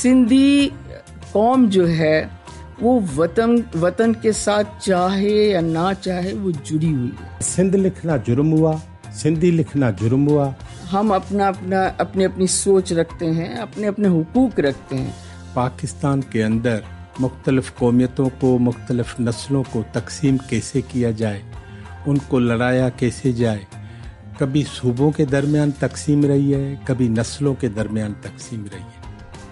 सिंधी कौम जो है वो वतन के साथ चाहे या ना चाहे वो जुड़ी हुई है। सिंध लिखना जुर्म हुआ, सिंधी लिखना जुर्म हुआ। हम अपनी सोच रखते हैं, अपने हुकूक रखते हैं। पाकिस्तान के अंदर मुख्तलिफ कौमियतों को, मुख्तलिफ नस्लों को तकसीम कैसे किया जाए, उनको लड़ाया कैसे जाए। कभी सूबों के दरमियान तकसीम रही है, कभी नस्लों के दरमियान तकसीम रही है।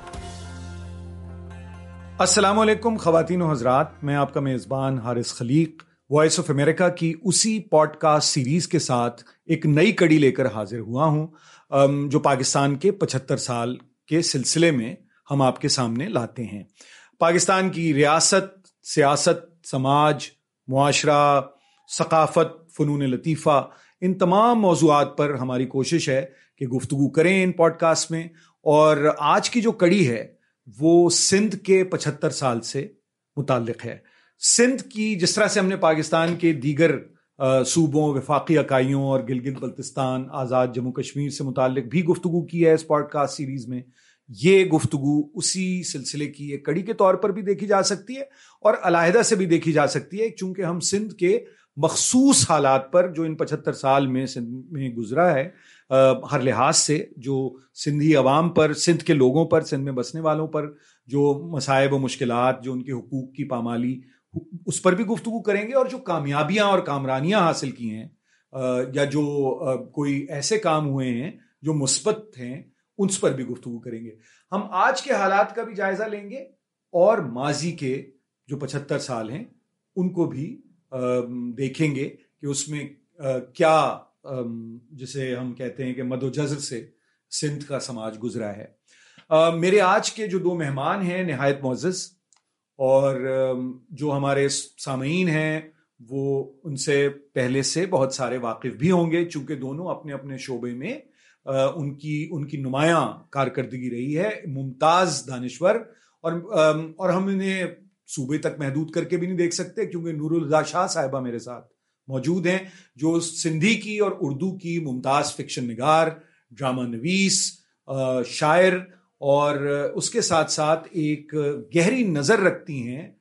अस्सलाम वालेकुम ख़वातीन व हज़रात, मैं आपका मेज़बान Haris Khaleeq voice of America की उसी पॉडकास्ट सीरीज़ के साथ एक नई कड़ी लेकर हाजिर हुआ हूँ जो पाकिस्तान के 75 साल के सिलसिले में हम आपके सामने लाते हैं। पाकिस्तान की रियासत, सियासत, समाज, मुआशरा, सकाफ़त, फ़नून लतीफ़ा, इन तमाम मौज़ूआत पर हमारी कोशिश है कि गुफ्तगू करें इन पॉडकास्ट में। और आज की जो कड़ी है वो सिंध के 75 साल से मुताल्लिक़ है। सिंध की, जिस तरह से हमने पाकिस्तान के दीगर सूबों, वफाकी इकाइयों और गिलगित बल्तिस्तान, आज़ाद जम्मू कश्मीर से मुताल्लिक़ भी गुफ्तगू की है इस पॉडकास्ट सीरीज़ में, ये गुफ्तगू उसी सिलसिले की एक कड़ी के तौर पर भी देखी जा सकती है और अलहदा से भी देखी जा सकती है, चूँकि हम सिंध के मखसूस हालात पर जो इन 75 साल में सिंध में गुजरा है, हर लिहाज से जो सिंधी अवाम पर, सिंध के लोगों पर, सिंध में बसने वालों पर जो मसाइब व मुश्किलात, जो उनके हुकूक की पामाली, उस पर भी गुफ्तगू करेंगे। और जो कामयाबियां और कामरानियां हासिल की हैं या जो कोई ऐसे काम हुए हैं जो मुस्बत हैं, उस पर भी गुफ्तगू करेंगे। हम आज के हालात का भी जायजा लेंगे और माजी के जो 75 साल हैं उनको भी देखेंगे कि उसमें क्या, जिसे हम कहते हैं कि मदोजज़र से सिंध का समाज गुजरा है। मेरे आज के जो दो मेहमान हैं नहायत मोअज़्ज़ज़, और जो हमारे सामईन हैं वो उनसे पहले से बहुत सारे वाकिफ़ भी होंगे, चूँकि दोनों अपने अपने शोबे में उनकी नुमायां कारकर्दगी रही है, मुमताज़ दानिश्वर। और हम इन्हें सूबे तक महदूद करके भी नहीं देख सकते, क्योंकि नूरुल हुदा शाह साहिबा मेरे साथ मौजूद हैं, जो सिंधी की और उर्दू की मुमताज़ फिक्शन निगार, ड्रामा नवीस, शायर, और उसके साथ साथ एक गहरी नज़र रखती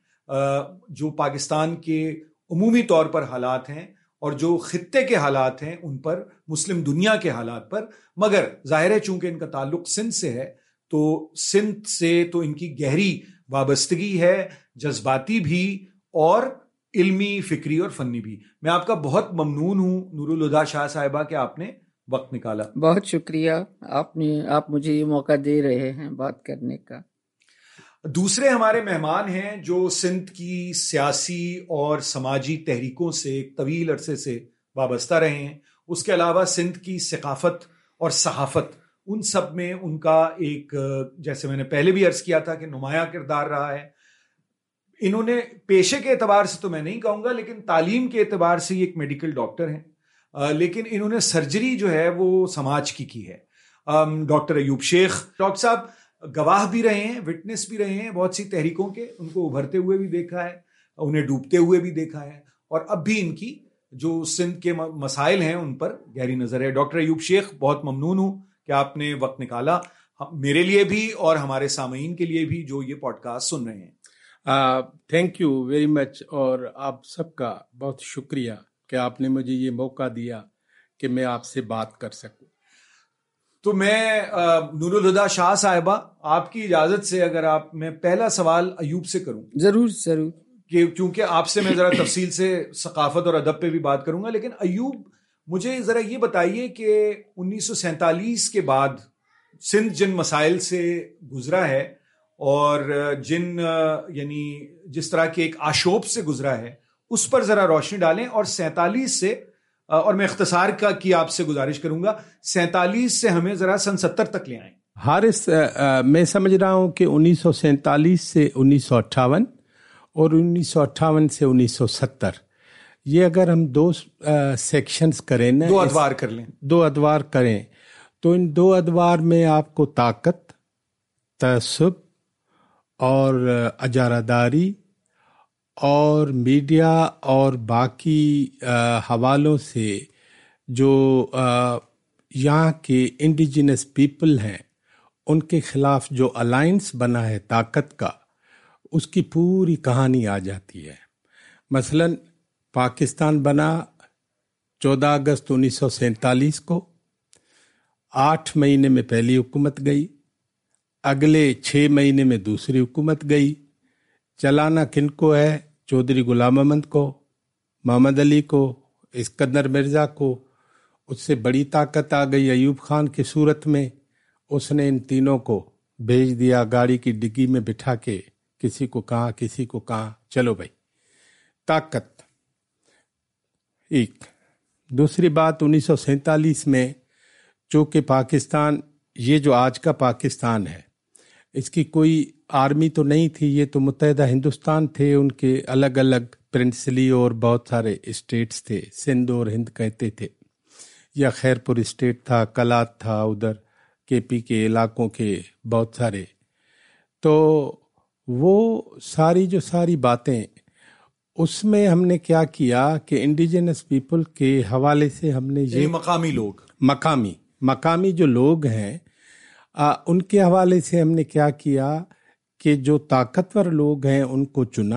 हैं जो पाकिस्तान के उमूमी तौर पर हालात हैं और जो खित्ते के हालात हैं उन पर, मुस्लिम दुनिया के हालात पर। मगर ज़ाहिर है चूँकि इनका ताल्लुक़ सिंध से है, तो सिंध से तो इनकी गहरी वाबस्तगी है, जज्बाती भी और इल्मी, फिक्री और फन्नी भी। मैं आपका बहुत ममनून हूँ नूरुल हुदा शाह साहिबा कि आपने वक्त निकाला। बहुत शुक्रिया, आप मुझे ये मौका दे रहे हैं बात करने का। दूसरे हमारे मेहमान हैं जो सिंध की सियासी और समाजी तहरीकों से एक तवील अरसे से वाबस्ता रहे हैं। उसके अलावा सिंध की सकाफत और सहाफत, उन सब में उनका एक, जैसे मैंने पहले भी अर्ज किया था, कि नुमाया किरदार रहा है। इन्होंने पेशे के एतबार से तो मैं नहीं कहूँगा, लेकिन तालीम के एतबार से एक मेडिकल डॉक्टर हैं, लेकिन इन्होंने सर्जरी जो है वो समाज की है। डॉक्टर अयूब शेख, डॉक्टर साहब गवाह भी रहे हैं, विटनेस भी रहे हैं बहुत सी तहरीकों के, उनको उभरते हुए भी देखा है, उन्हें डूबते हुए भी देखा है, और अब भी इनकी जो सिंध के मसाइल हैं उन पर गहरी नज़र है। डॉक्टर अयूब शेख, बहुत ममनून हूँ कि आपने वक्त निकाला मेरे लिए भी और हमारे सामईन के लिए भी जो ये पॉडकास्ट सुन रहे हैं। थैंक यू वेरी मच, और आप सबका बहुत शुक्रिया कि आपने मुझे ये मौका दिया कि मैं आपसे बात कर सकूं। तो मैं नूरुल हुदा शाह साहिबा, आपकी इजाज़त से अगर मैं पहला सवाल अयूब से करूं। ज़रूर ज़रूर, कि क्योंकि आपसे मैं ज़रा तफसील से सकाफत और अदब पे भी बात करूंगा, लेकिन अयूब मुझे ज़रा ये बताइए कि 1947 के बाद सिंध जिन मसाइल से गुजरा है और यानी जिस तरह के एक आशोब से गुजरा है, उस पर ज़रा रोशनी डालें। और 47 से, और मैं इख्तिसार की आपसे गुजारिश करूंगा, 47 से हमें ज़रा सन 70 तक ले आएं। हारिस, मैं समझ रहा हूँ कि 1947 से 1958 और 1958 से 1970, ये अगर हम दो सेक्शंस करें ना, दो अदवार कर लें, दो अदवार करें, तो इन दो अदवार में आपको ताकत, तअस्सुब और अजारादारी और मीडिया और बाकी हवालों से जो यहाँ के इंडिजिनस पीपल हैं ان کے خلاف جو الائنس بنا ہے طاقت کا، اس کی پوری کہانی آ جاتی ہے. مثلا پاکستان بنا 14 اگست 1947 کو، 8 مہینے میں پہلی حکومت گئی، اگلے 6 مہینے میں دوسری حکومت گئی. چلانا کن کو ہے؟ چودھری غلام احمد کو، محمد علی کو، اسکندر مرزا کو. اس سے بڑی طاقت آ گئی ایوب خان کی صورت میں. اس نے ان تینوں کو بھیج دیا گاڑی کی ڈگی میں بٹھا کے، کسی کو کہاں کسی کو کہاں، چلو بھائی طاقت. ایک دوسری بات، 1947 میں چونکہ پاکستان، یہ جو آج کا پاکستان ہے، اس کی کوئی آرمی تو نہیں تھی، یہ تو متحدہ ہندوستان تھے. ان کے الگ الگ پرنسلی اور بہت سارے اسٹیٹس تھے، سندھ اور ہند کہتے تھے، یا خیرپور اسٹیٹ تھا، کلات تھا، ادھر کے پی کے علاقوں کے بہت سارے. تو وہ ساری جو ساری باتیں، اس میں ہم نے کیا کیا کہ انڈیجنس پیپل کے حوالے سے ہم نے یہ مقامی لوگ، مقامی جو لوگ ہیں، ان کے حوالے سے ہم نے کیا کیا کہ جو طاقتور لوگ ہیں ان کو چنا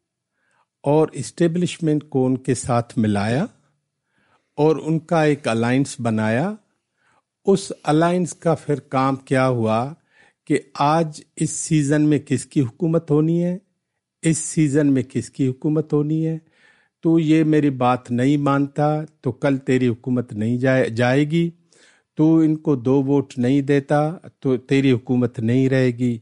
اور اسٹیبلشمنٹ کو ان کے ساتھ ملایا اور ان کا ایک الائنس بنایا. اس الائنس کا پھر کام کیا ہوا کہ آج اس سیزن میں کس کی حکومت ہونی ہے، اس سیزن میں کس کی حکومت ہونی ہے. تو یہ میری بات نہیں مانتا تو کل تیری حکومت نہیں جائے گی، تو ان کو 2 ووٹ نہیں دیتا تو تیری حکومت نہیں رہے گی.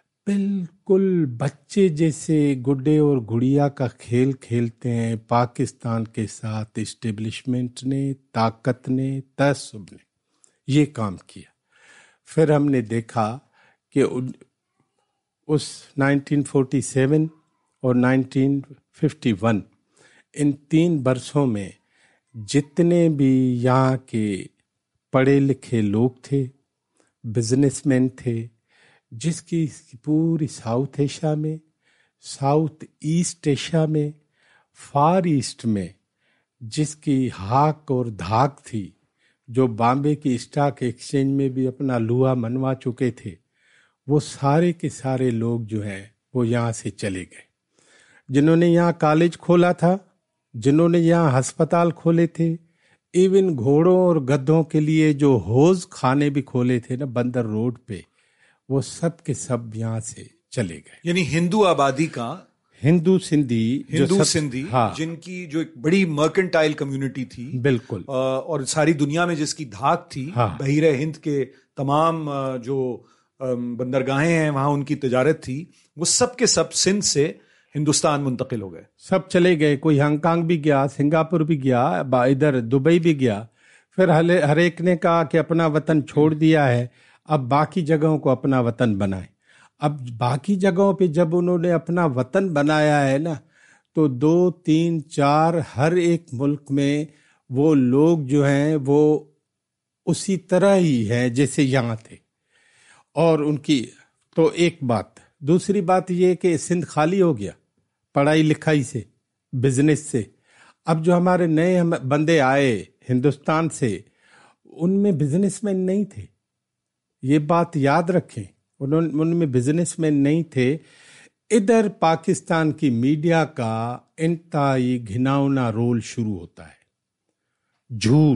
بالکل بچے جیسے گڈے اور گڑیا کا کھیل کھیلتے ہیں پاکستان کے ساتھ اسٹیبلشمنٹ نے، طاقت نے، تعصب نے یہ کام کیا. پھر ہم نے دیکھا کہ اس 1947 اور 1951 ان 3 برسوں میں جتنے بھی یہاں کے پڑھے لکھے لوگ تھے، بزنس مین تھے، جس کی پوری ساؤتھ ایشیا میں، ساؤتھ ایسٹ ایشیا میں، فار ایسٹ میں جس کی ہاک اور دھاک تھی، جو بامبے کی اسٹاک ایکسچینج میں بھی اپنا لوہا منوا چکے تھے، وہ سارے کے سارے لوگ جو ہیں وہ یہاں سے چلے گئے. جنہوں نے یہاں کالج کھولا تھا، جنہوں نے یہاں ہسپتال کھولے تھے، ایون گھوڑوں اور گدھوں کے لیے جو حوض خانے بھی کھولے تھے نا بندر روڈ پہ، وہ سب کے سب یہاں سے چلے گئے. یعنی ہندو آبادی کا، ہندو سندھی، ہاں، جن کی جو ایک بڑی مرکنٹائل کمیونٹی تھی، بالکل، اور ساری دنیا میں جس کی دھاک تھی، بحیرہ ہند کے تمام جو بندرگاہیں ہیں وہاں ان کی تجارت تھی، وہ سب کے سب سندھ سے ہندوستان منتقل ہو گئے، سب چلے گئے. کوئی ہانگ کانگ بھی گیا، سنگاپور بھی گیا، ادھر دبئی بھی گیا. پھر ہر ایک نے کہا کہ اپنا وطن چھوڑ دیا ہے، اب باقی جگہوں کو اپنا وطن بنائیں. اب باقی جگہوں پہ جب انہوں نے اپنا وطن بنایا ہے نا، تو 2 3 4 ہر ایک ملک میں وہ لوگ جو ہیں وہ اسی طرح ہی ہیں جیسے یہاں تھے. اور ان کی تو ایک بات. دوسری بات یہ کہ سندھ خالی ہو گیا پڑھائی لکھائی سے، بزنس سے. اب جو ہمارے نئے بندے آئے ہندوستان سے، ان میں بزنس مین نہیں تھے، یہ بات یاد رکھیں، ان میں بزنس مین نہیں تھے. ادھر پاکستان کی میڈیا کا انتہائی گھناؤنا رول شروع ہوتا ہے.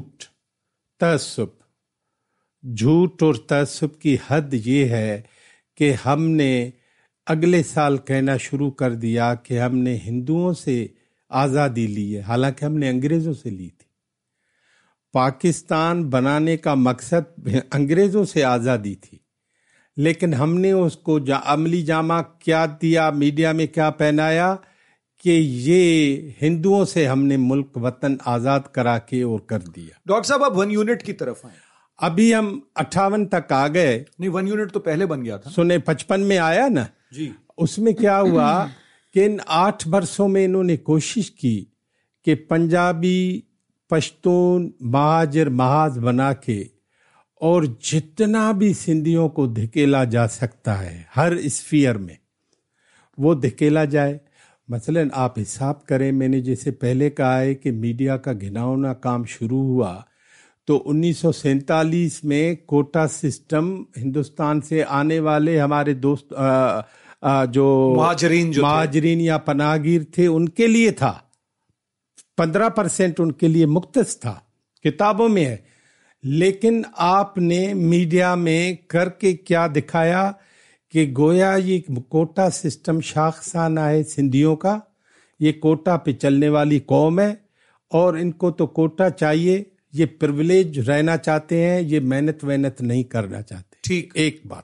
جھوٹ اور تعصب کی حد یہ ہے کہ ہم نے اگلے سال کہنا شروع کر دیا کہ ہم نے ہندوؤں سے آزادی لی ہے، حالانکہ ہم نے انگریزوں سے لی تھی. پاکستان بنانے کا مقصد انگریزوں سے آزادی تھی، لیکن ہم نے اس کو عملی جامہ کیا دیا، میڈیا میں کیا پہنایا کہ یہ ہندوؤں سے ہم نے ملک وطن آزاد کرا کے اور کر دیا. ڈاکٹر صاحب اب 1 یونٹ کی طرف آئیں. ابھی ہم 58 تک آ گئے. نہیں، 1 یونٹ تو پہلے بن گیا تھا. سنے 55 میں آیا نا جی. اس میں کیا ہوا کہ ان 8 برسوں میں انہوں نے کوشش کی کہ پنجابی، پشتون، مہاجر محاذ بنا کے اور جتنا بھی سندھیوں کو دھکیلا جا سکتا ہے ہر اسفیئر میں وہ دھکیلا جائے. مثلاً آپ حساب کریں، میں نے جیسے پہلے کہا ہے کہ میڈیا کا گھناؤنا کام شروع ہوا تو 1947 میں کوٹا سسٹم ہندوستان سے آنے والے ہمارے دوست جو مہاجرین یا پناہ گیر تھے ان کے لیے تھا. 15% ان کے لیے مختص تھا، کتابوں میں ہے. لیکن آپ نے میڈیا میں کر کے کیا دکھایا کہ گویا یہ کوٹا سسٹم شاخسانہ ہے سندھیوں کا، یہ کوٹا پہ چلنے والی قوم ہے اور ان کو تو کوٹا چاہیے، یہ پرولیج رہنا چاہتے ہیں، یہ محنت نہیں کرنا چاہتے. ٹھیک. ایک بات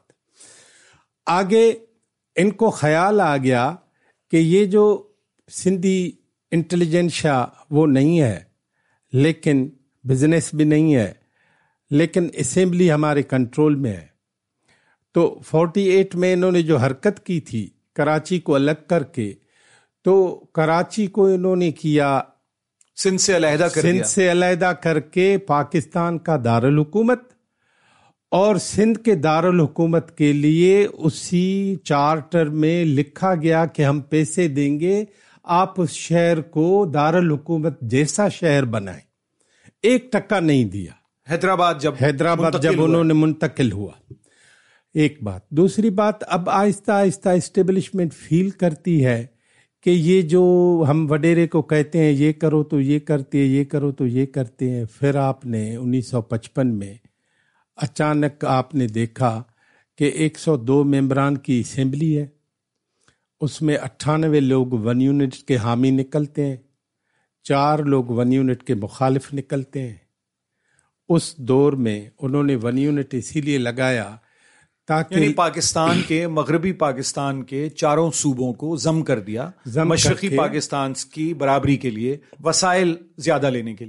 آگے ان کو خیال آ گیا کہ یہ جو سندھی انٹیلیجنشیا وہ نہیں ہے، لیکن بزنس بھی نہیں ہے، لیکن اسمبلی ہمارے کنٹرول میں ہے. تو 48 میں انہوں نے جو حرکت کی تھی کراچی کو الگ کر کے، تو کراچی کو انہوں نے کیا سندھ سے علیحدہ کر کے پاکستان کا دارالحکومت، اور سندھ کے دارالحکومت کے لیے اسی چارٹر میں لکھا گیا کہ ہم پیسے دیں گے، آپ اس شہر کو دارالحکومت جیسا شہر بنائیں. 1% نہیں دیا. حیدرآباد جب انہوں نے منتقل ہوا. ایک بات. دوسری بات، اب آہستہ آہستہ اسٹیبلشمنٹ فیل کرتی ہے کہ یہ جو ہم وڈیرے کو کہتے ہیں یہ کرو تو یہ کرتے ہیں، یہ کرو تو یہ کرتے ہیں. پھر آپ نے 1955 میں اچانک آپ نے دیکھا کہ 102 ممبران کی اسمبلی ہے، اس میں 98 لوگ 1 یونٹ کے حامی نکلتے ہیں، 4 لوگ 1 یونٹ کے مخالف نکلتے ہیں. اس دور میں انہوں نے 1 یونٹ اسی لیے لگایا تاکہ یعنی پاکستان کے مغربی پاکستان کے چاروں صوبوں کو ضم کر دیا، مشرقی پاکستان کی برابری کے لیے، وسائل زیادہ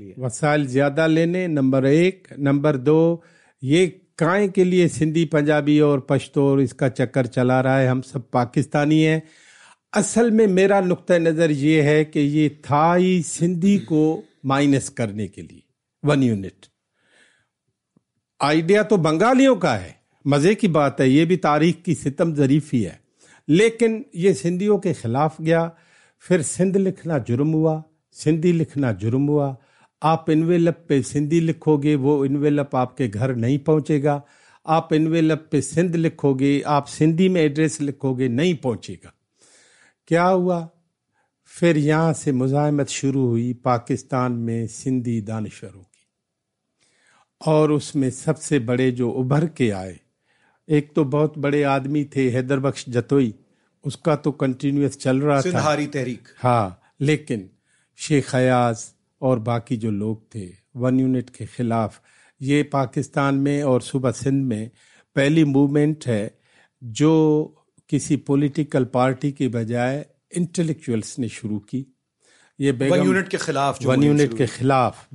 لینے. نمبر 1. نمبر 2، یہ کائیں کے لیے سندھی پنجابی اور پشتو اور اس کا چکر چلا رہا ہے، ہم سب پاکستانی ہیں. اصل میں میرا نقطہ نظر یہ ہے کہ یہ تھا ہی سندھی کو مائنس کرنے کے لیے 1 یونٹ. آئیڈیا تو بنگالیوں کا ہے، مزے کی بات ہے، یہ بھی تاریخ کی ستم ظریفی ہے، لیکن یہ سندھیوں کے خلاف گیا. پھر سندھ لکھنا جرم ہوا، سندھی لکھنا جرم ہوا. آپ انویلپ پہ سندھی لکھو گے، وہ انویلپ آپ کے گھر نہیں پہنچے گا. آپ انویلپ پہ سندھ لکھو گے، آپ سندھی میں ایڈریس لکھو گے، نہیں پہنچے گا. کیا ہوا؟ پھر یہاں سے مزاحمت شروع ہوئی پاکستان میں سندھی دانشوروں کی، اور اس میں سب سے بڑے جو ابھر کے آئے، ایک تو بہت بڑے آدمی تھے حیدر بخش جتوئی، اس کا تو کنٹینیوس چل رہا تھا سندھاری تحریک، ہاں، لیکن شیخ ایاز اور باقی جو لوگ تھے 1 یونٹ کے خلاف. یہ پاکستان میں اور صوبہ سندھ میں پہلی موومنٹ ہے جو کسی پولیٹیکل پارٹی کی بجائے انٹلیکچوئلس نے شروع کی. یہ 1 یونٹ کے خلاف 1 یونٹ کے خلاف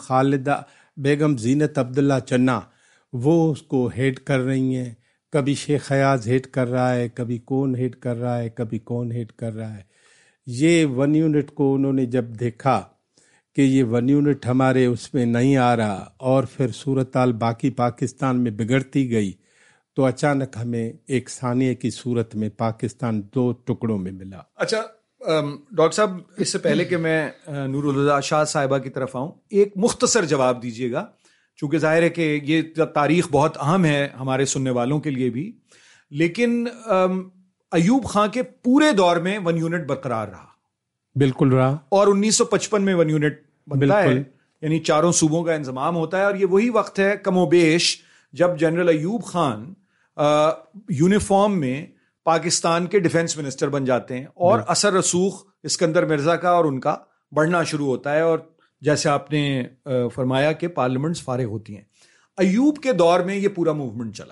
بیگم زینت عبداللہ چنا وہ اس کو ہیڈ کر رہی ہیں. کبھی شیخ ایاز ہیڈ کر رہا ہے، کبھی کون ہیڈ کر رہا ہے، کبھی کون ہیڈ کر رہا ہے. یہ 1 یونٹ کو انہوں نے جب دیکھا کہ یہ 1 یونٹ ہمارے اس میں نہیں آ رہا، اور پھر صورتحال باقی پاکستان میں بگڑتی گئی، تو اچانک ہمیں ایک ثانیے کی صورت میں پاکستان 2 ٹکڑوں میں ملا. اچھا ڈاکٹر صاحب، اس سے پہلے کہ میں نور الہدیٰ شاہ صاحبہ کی طرف آؤں، ایک مختصر جواب دیجیے گا، چونکہ ظاہر ہے کہ یہ تاریخ بہت اہم ہے ہمارے سننے والوں کے لیے بھی، لیکن ایوب خان کے پورے دور میں 1 یونٹ برقرار رہا. بالکل رہا. اور 1955 میں 1 یونٹ بنتا ہے، یعنی چاروں صوبوں کا انضمام ہوتا ہے. اور یہ وہی وقت ہے کم و بیش جب جنرل ایوب خان یونیفارم میں پاکستان کے ڈیفنس منسٹر بن جاتے ہیں، اور اثر رسوخ اسکندر مرزا کا اور ان کا بڑھنا شروع ہوتا ہے، اور جیسے آپ نے فرمایا کہ پارلیمنٹس فارغ ہوتی ہیں. ایوب کے دور میں یہ پورا موومنٹ چلا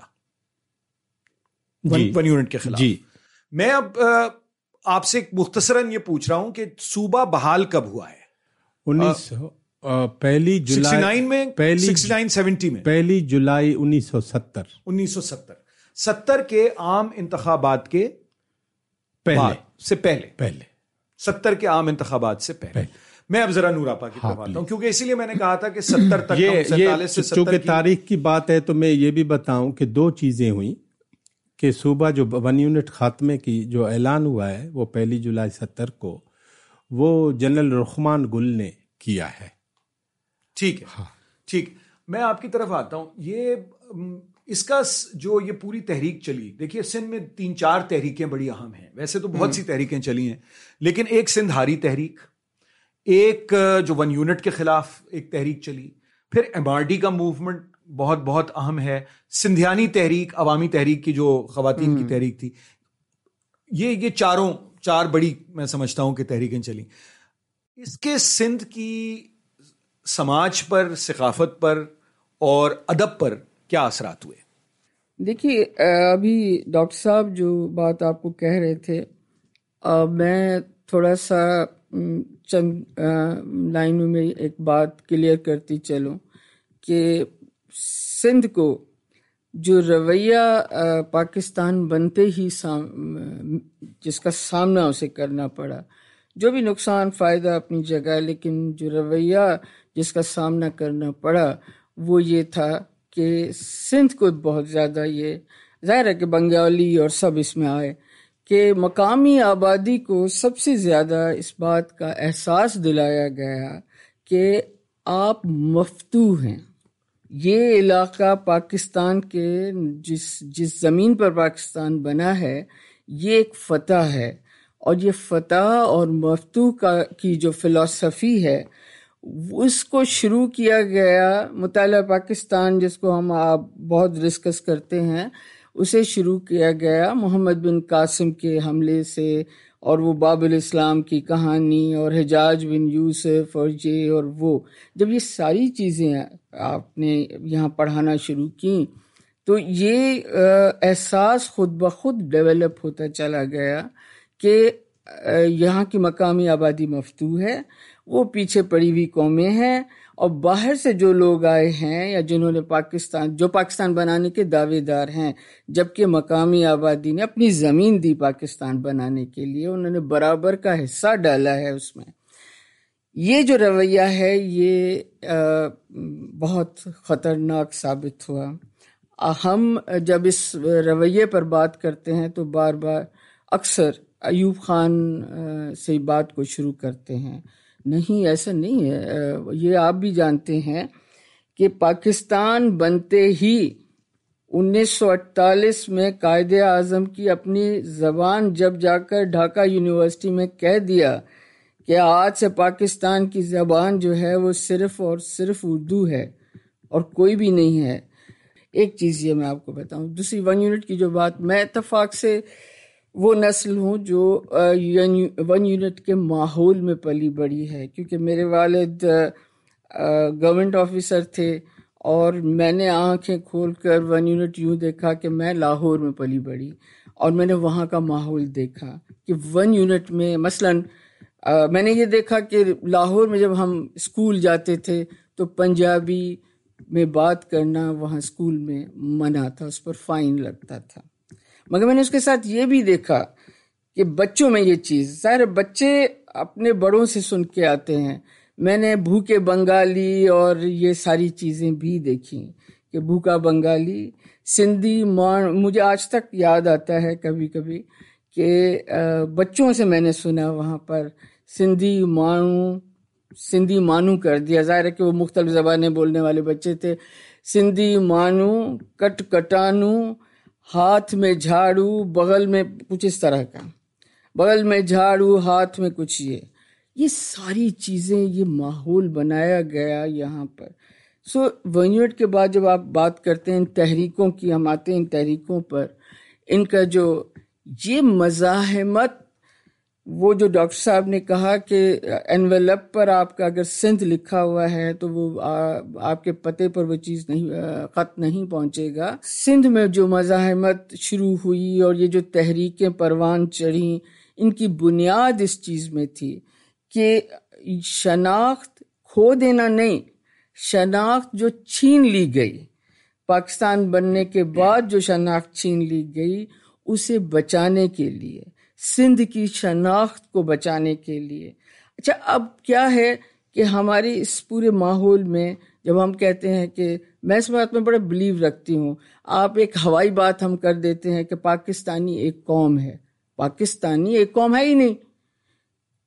1 یونٹ کے خلاف. میں اب آپ سے مختصراً یہ پوچھ رہا ہوں کہ صوبہ بحال کب ہوا ہے؟ 1 جولائی 69-70 میں، 1 جولائی 1970 70 کے عام انتخابات کے پہلے 70 کے عام انتخابات سے پہلے. میں اب ذرا نور آپا کی طرف آتا ہوں، کیونکہ اسی لیے میں نے کہا تھا کہ 70 تک، 47 سے 70 چونکہ تاریخ کی بات ہے تو میں یہ بھی بتاؤں کہ 2 چیزیں ہوئیں کہ صوبہ جو 1 یونٹ خاتمے کی جو اعلان ہوا ہے وہ 1 جولائی 70 کو وہ جنرل رحمان گل نے کیا ہے. ٹھیک ہے، ٹھیک. میں آپ کی طرف آتا ہوں. اس کا جو یہ پوری تحریک چلی, دیکھیے سندھ میں 3-4 تحریکیں بڑی اہم ہیں, ویسے تو بہت سی تحریکیں چلی ہیں, لیکن ایک سندھ ہاری تحریک, ایک جو 1 یونٹ کے خلاف ایک تحریک چلی, پھر MRD کا موومنٹ بہت بہت اہم ہے, سندھیانی تحریک, عوامی تحریک کی جو خواتین کی تحریک تھی, یہ 4 بڑی میں سمجھتا ہوں کہ تحریکیں چلی. اس کے سندھ کی سماج پر, ثقافت پر اور ادب پر کیا اثرات ہوئے؟ دیکھیے ابھی ڈاکٹر صاحب جو بات آپ کو کہہ رہے تھے, میں تھوڑا سا چند لائنوں میں ایک بات کلیئر کرتی چلوں کہ سندھ کو جو رویہ پاکستان بنتے ہی جس کا سامنا اسے کرنا پڑا, جو بھی نقصان فائدہ اپنی جگہ, لیکن جو رویہ جس کا سامنا کرنا پڑا وہ یہ تھا کہ سندھ کو بہت زیادہ, یہ ظاہر ہے کہ بنگالی اور سب اس میں آئے, کہ مقامی آبادی کو سب سے زیادہ اس بات کا احساس دلایا گیا کہ آپ مفتوح ہیں. یہ علاقہ پاکستان کے جس زمین پر پاکستان بنا ہے یہ ایک فتح ہے, اور یہ فتح اور مفتوح کی جو فلسفی ہے اس کو شروع کیا گیا. مطالعہ پاکستان جس کو ہم آپ بہت ڈسکس کرتے ہیں, اسے شروع کیا گیا محمد بن قاسم کے حملے سے, اور وہ باب الاسلام کی کہانی اور حجاج بن یوسف اور وہ جب یہ ساری چیزیں آپ نے یہاں پڑھانا شروع کی تو یہ احساس خود بخود ڈیولپ ہوتا چلا گیا کہ یہاں کی مقامی آبادی مفتوح ہے, وہ پیچھے پڑی ہوئی قومیں ہیں, اور باہر سے جو لوگ آئے ہیں یا جنہوں نے پاکستان بنانے کے دعوے دار ہیں, جبکہ مقامی آبادی نے اپنی زمین دی پاکستان بنانے کے لیے, انہوں نے برابر کا حصہ ڈالا ہے اس میں. یہ جو رویہ ہے یہ بہت خطرناک ثابت ہوا. ہم جب اس رویے پر بات کرتے ہیں تو بار بار اکثر ایوب خان سے بات کو شروع کرتے ہیں. نہیں, ایسا نہیں ہے. یہ آپ بھی جانتے ہیں کہ پاکستان بنتے ہی 1948 میں قائد اعظم کی اپنی زبان جب جا کر ڈھاکہ یونیورسٹی میں کہہ دیا کہ آج سے پاکستان کی زبان جو ہے وہ صرف اور صرف اردو ہے اور کوئی بھی نہیں ہے. ایک چیز یہ میں آپ کو بتاؤں. دوسری 1 یونٹ کی جو بات, میں اتفاق سے وہ نسل ہوں جو 1 یونٹ کے ماحول میں پلی بڑی ہے, کیونکہ میرے والد گورنمنٹ آفیسر تھے اور میں نے آنکھیں کھول کر 1 یونٹ یوں دیکھا کہ میں لاہور میں پلی بڑی, اور میں نے وہاں کا ماحول دیکھا کہ 1 یونٹ میں مثلاً میں نے یہ دیکھا کہ لاہور میں جب ہم اسکول جاتے تھے تو پنجابی میں بات کرنا وہاں اسکول میں منع تھا, اس پر فائن لگتا تھا. مگر میں نے اس کے ساتھ یہ بھی دیکھا کہ بچوں میں یہ چیز, ظاہر بچے اپنے بڑوں سے سن کے آتے ہیں. میں نے بھوکے بنگالی اور یہ ساری چیزیں بھی دیکھی کہ بھوکا بنگالی, سندھی مجھے آج تک یاد آتا ہے کبھی کبھی کہ بچوں سے میں نے سنا وہاں پر سندھی مانو کر دیا. ظاہر ہے کہ وہ مختلف زبانیں بولنے والے بچے تھے. سندھی مانو, کٹ کٹانو, ہاتھ میں جھاڑو, بغل میں کچھ اس طرح کا, بغل میں جھاڑو, ہاتھ میں کچھ یہ ساری چیزیں, یہ ماحول بنایا گیا یہاں پر. 1 یونٹ کے بعد جب آپ بات کرتے ہیں ان تحریکوں کی, ہم آتے ہیں ان تحریکوں پر, ان کا جو یہ مزاحمت, وہ جو ڈاکٹر صاحب نے کہا کہ انویلپ پر آپ کا اگر سندھ لکھا ہوا ہے تو وہ آپ کے پتے پر وہ چیز نہیں, خط نہیں پہنچے گا. سندھ میں جو مزاحمت شروع ہوئی اور یہ جو تحریکیں پروان چڑھیں, ان کی بنیاد اس چیز میں تھی کہ شناخت کھو دینا نہیں, شناخت جو چھین لی گئی پاکستان بننے کے بعد, جو شناخت چھین لی گئی اسے بچانے کے لیے, سندھ کی شناخت کو بچانے کے لیے. اچھا اب کیا ہے کہ ہماری اس پورے ماحول میں جب ہم کہتے ہیں کہ میں اس بات میں بڑا بلیو رکھتی ہوں, آپ ایک ہوائی بات ہم کر دیتے ہیں کہ پاکستانی ایک قوم ہے. پاکستانی ایک قوم ہے ہی نہیں.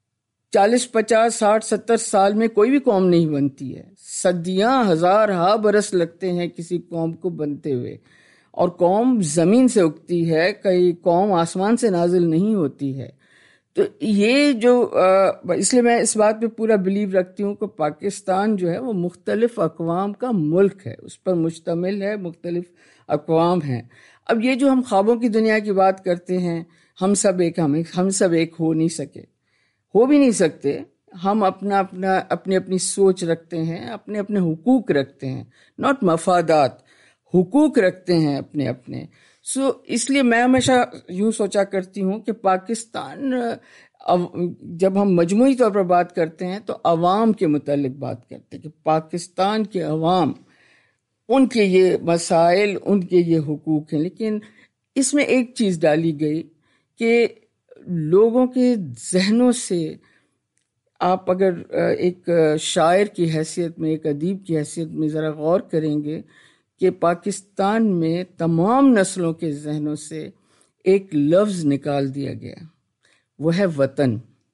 40 50 60 70 سال میں کوئی بھی قوم نہیں بنتی ہے. صدیاں ہزارہا برس لگتے ہیں کسی قوم کو بنتے ہوئے, اور قوم زمین سے اگتی ہے, کئی قوم آسمان سے نازل نہیں ہوتی ہے. تو یہ جو اس لیے میں اس بات پہ پورا بلیو رکھتی ہوں کہ پاکستان جو ہے وہ مختلف اقوام کا ملک ہے, اس پر مشتمل ہے, مختلف اقوام ہیں. اب یہ جو ہم خوابوں کی دنیا کی بات کرتے ہیں, ہم سب ایک ہو نہیں سکے, ہو بھی نہیں سکتے. ہم اپنی سوچ رکھتے ہیں, اپنے حقوق رکھتے ہیں, ناٹ مفادات, حقوق رکھتے ہیں اپنے. اس لیے میں ہمیشہ یوں سوچا کرتی ہوں کہ پاکستان, جب ہم مجموعی طور پر بات کرتے ہیں تو عوام کے متعلق بات کرتے ہیں کہ پاکستان کے عوام, ان کے یہ مسائل, ان کے یہ حقوق ہیں. لیکن اس میں ایک چیز ڈالی گئی کہ لوگوں کے ذہنوں سے, آپ اگر ایک شاعر کی حیثیت میں, ایک ادیب کی حیثیت میں ذرا غور کریں گے کہ پاکستان میں تمام نسلوں کے ذہنوں سے ایک لفظ نکال دیا گیا, وہ ہے وطن.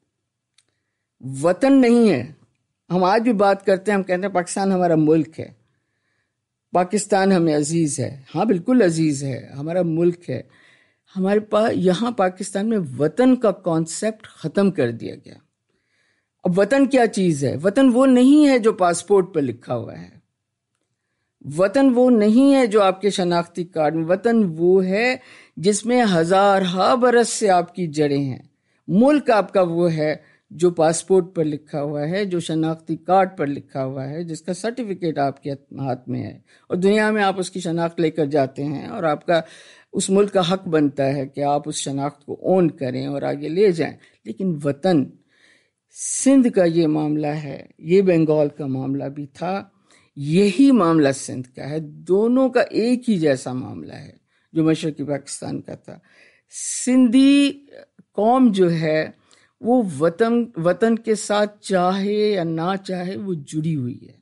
وطن نہیں ہے. ہم آج بھی بات کرتے ہیں, ہم کہتے ہیں پاکستان ہمارا ملک ہے, پاکستان ہمیں عزیز ہے. ہاں بالکل عزیز ہے, ہمارا ملک ہے. ہمارے پاس یہاں پاکستان میں وطن کا کانسیپٹ ختم کر دیا گیا. اب وطن کیا چیز ہے؟ وطن وہ نہیں ہے جو پاسپورٹ پر لکھا ہوا ہے, وطن وہ نہیں ہے جو آپ کے شناختی کارڈ میں. وطن وہ ہے جس میں ہزارہا برس سے آپ کی جڑیں ہیں. ملک آپ کا وہ ہے جو پاسپورٹ پر لکھا ہوا ہے, جو شناختی کارڈ پر لکھا ہوا ہے, جس کا سرٹیفکیٹ آپ کے ہاتھ میں ہے, اور دنیا میں آپ اس کی شناخت لے کر جاتے ہیں, اور آپ کا اس ملک کا حق بنتا ہے کہ آپ اس شناخت کو اون کریں اور آگے لے جائیں. لیکن وطن, سندھ کا یہ معاملہ ہے, یہ بنگال کا معاملہ بھی تھا, یہی معاملہ سندھ کا ہے. دونوں کا ایک ہی جیسا معاملہ ہے جو مشرقی پاکستان کا تھا. سندھی قوم جو ہے وہ وطن کے ساتھ چاہے یا نہ چاہے وہ جڑی ہوئی ہے.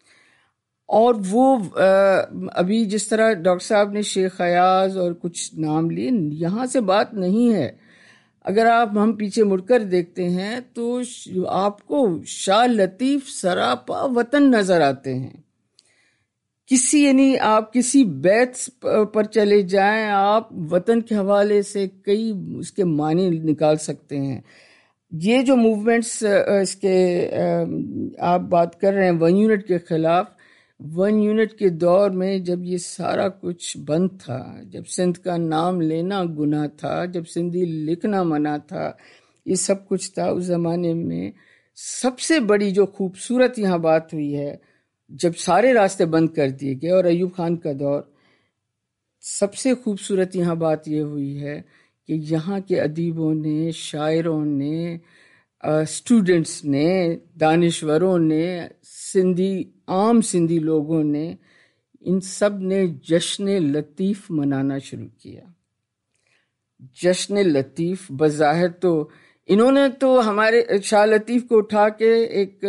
اور وہ ابھی جس طرح ڈاکٹر صاحب نے شیخ ایاز اور کچھ نام لیے, یہاں سے بات نہیں ہے. اگر ہم پیچھے مڑ کر دیکھتے ہیں تو آپ کو شاہ لطیف سراپا وطن نظر آتے ہیں. یعنی آپ کسی بیت پر چلے جائیں, آپ وطن کے حوالے سے کئی اس کے معنی نکال سکتے ہیں. یہ جو موومنٹس اس کے آپ بات کر رہے ہیں 1 یونٹ کے خلاف, 1 یونٹ کے دور میں جب یہ سارا کچھ بند تھا, جب سندھ کا نام لینا گناہ تھا, جب سندھی لکھنا منع تھا, یہ سب کچھ تھا اس زمانے میں. سب سے بڑی جو خوبصورت یہاں بات ہوئی ہے جب سارے راستے بند کر دیے گئے, اور ایوب خان کا دور, سب سے خوبصورت یہاں بات یہ ہوئی ہے کہ یہاں کے ادیبوں نے, شاعروں نے, اسٹوڈنٹس نے, دانشوروں نے, عام سندھی لوگوں نے, ان سب نے جشن لطیف منانا شروع کیا. جشن لطیف بظاہر تو انہوں نے تو ہمارے شاہ لطیف کو اٹھا کے ایک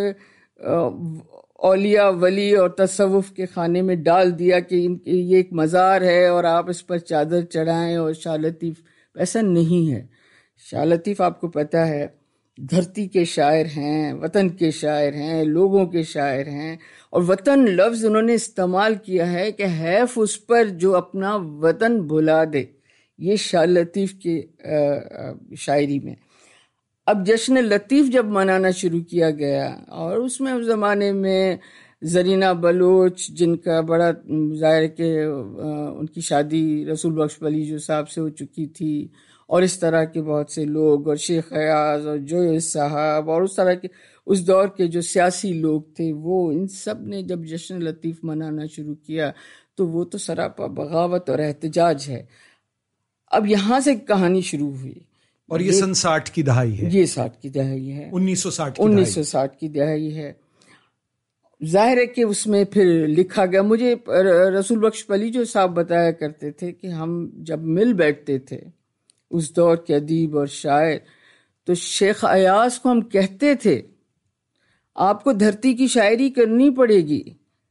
اولیاء ولی اور تصوف کے خانے میں ڈال دیا کہ یہ ایک مزار ہے اور آپ اس پر چادر چڑھائیں, اور شاہ لطیف. ایسا نہیں ہے. شاہ لطیف آپ کو پتہ ہے دھرتی کے شاعر ہیں, وطن کے شاعر ہیں, لوگوں کے شاعر ہیں. اور وطن لفظ انہوں نے استعمال کیا ہے کہ حیف اس پر جو اپنا وطن بھلا دے. یہ شاہ لطیف کی شاعری میں. اب جشن لطیف جب منانا شروع کیا گیا, اور اس میں اس زمانے میں زرینہ بلوچ, جن کا بڑا ظاہر کہ ان کی شادی رسول بخش ولی صاحب سے ہو چکی تھی, اور اس طرح کے بہت سے لوگ, اور شیخ ایاز اور جویل صاحب, اور اس طرح کے اس دور کے جو سیاسی لوگ تھے, وہ ان سب نے جب جشن لطیف منانا شروع کیا تو وہ تو سراپا بغاوت اور احتجاج ہے. اب یہاں سے کہانی شروع ہوئی, اور یہ سن 60 کی دہائی ہے. یہ 60 کی دہائی ہے, 1960 کی دہائی ہے. ظاہر ہے کہ اس میں پھر لکھا گیا. مجھے رسول بخش ولی جو صاحب بتایا کرتے تھے کہ ہم جب مل بیٹھتے تھے اس دور کے ادیب اور شاعر, تو شیخ ایاز کو ہم کہتے تھے آپ کو دھرتی کی شاعری کرنی پڑے گی,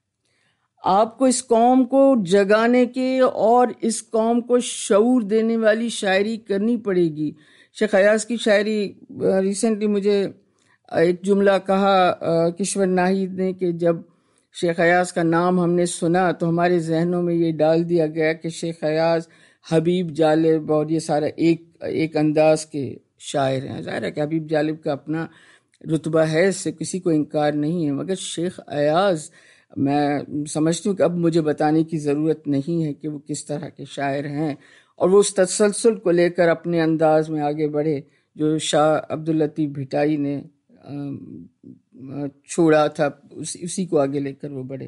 آپ کو اس قوم کو جگانے کے اور اس قوم کو شعور دینے والی شاعری کرنی پڑے گی. شیخ ایاز کی شاعری ریسنٹلی مجھے ایک جملہ کہا کشور ناہید نے کہ جب شیخ ایاز کا نام ہم نے سنا تو ہمارے ذہنوں میں یہ ڈال دیا گیا کہ شیخ ایاز، حبیب جالب اور یہ سارا ایک انداز کے شاعر ہیں. ظاہر ہے کہ حبیب جالب کا اپنا رتبہ ہے، اس سے کسی کو انکار نہیں ہے، مگر شیخ ایاز میں سمجھتی ہوں کہ اب مجھے بتانے کی ضرورت نہیں ہے کہ وہ کس طرح کے شاعر ہیں، اور وہ اس تسلسل کو لے کر اپنے انداز میں آگے بڑھے جو شاہ عبداللطیف بھٹائی نے چھوڑا تھا، اسی کو آگے لے کر وہ بڑھے.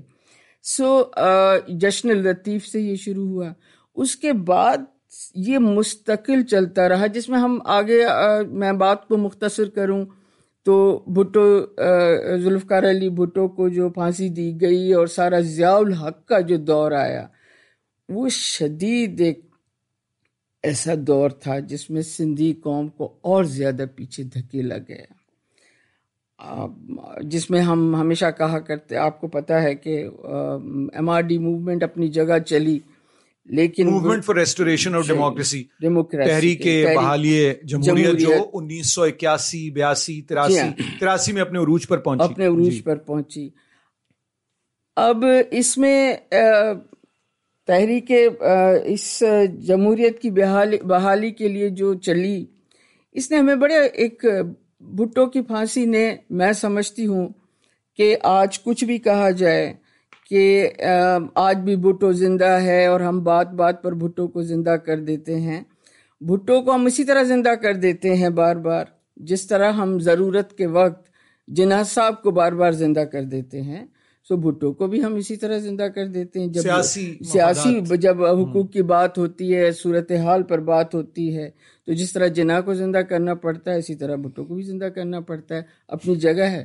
جشن اللطیف سے یہ شروع ہوا، اس کے بعد یہ مستقل چلتا رہا، جس میں ہم آگے میں بات کو مختصر کروں تو بھٹو، ذوالفقار علی بھٹو کو جو پھانسی دی گئی اور سارا ضیاء الحق کا جو دور آیا، وہ شدید ایک ایسا دور تھا جس میں سندھی قوم کو اور زیادہ پیچھے دھکیلا گیا، جس میں ہم ہمیشہ کہا کرتے، آپ کو پتہ ہے کہ MRD موومنٹ اپنی جگہ چلی، لیکن Movement for Restoration of Democracy, تحریک بحالی جمہوریت جو 1981 82 83 میں اپنے عروج پر پہنچی. اب اس میں تحریک اس جمہوریت کی بحالی کے لیے جو چلی، اس نے ہمیں بڑے ایک بھٹو کی پھانسی نے، میں سمجھتی ہوں کہ آج کچھ بھی کہا جائے کہ آج بھی بھٹو زندہ ہے اور ہم بات بات پر بھٹو کو زندہ کر دیتے ہیں. بھٹو کو ہم اسی طرح زندہ کر دیتے ہیں بار بار، جس طرح ہم ضرورت کے وقت جناح صاحب کو بار بار زندہ کر دیتے ہیں، سو بھٹو کو بھی ہم اسی طرح زندہ کر دیتے ہیں. جب سیاسی جب حقوق کی بات ہوتی ہے، صورتحال پر بات ہوتی ہے، تو جس طرح جناح کو زندہ کرنا پڑتا ہے، اسی طرح بھٹو کو بھی زندہ کرنا پڑتا ہے. اپنی جگہ ہے،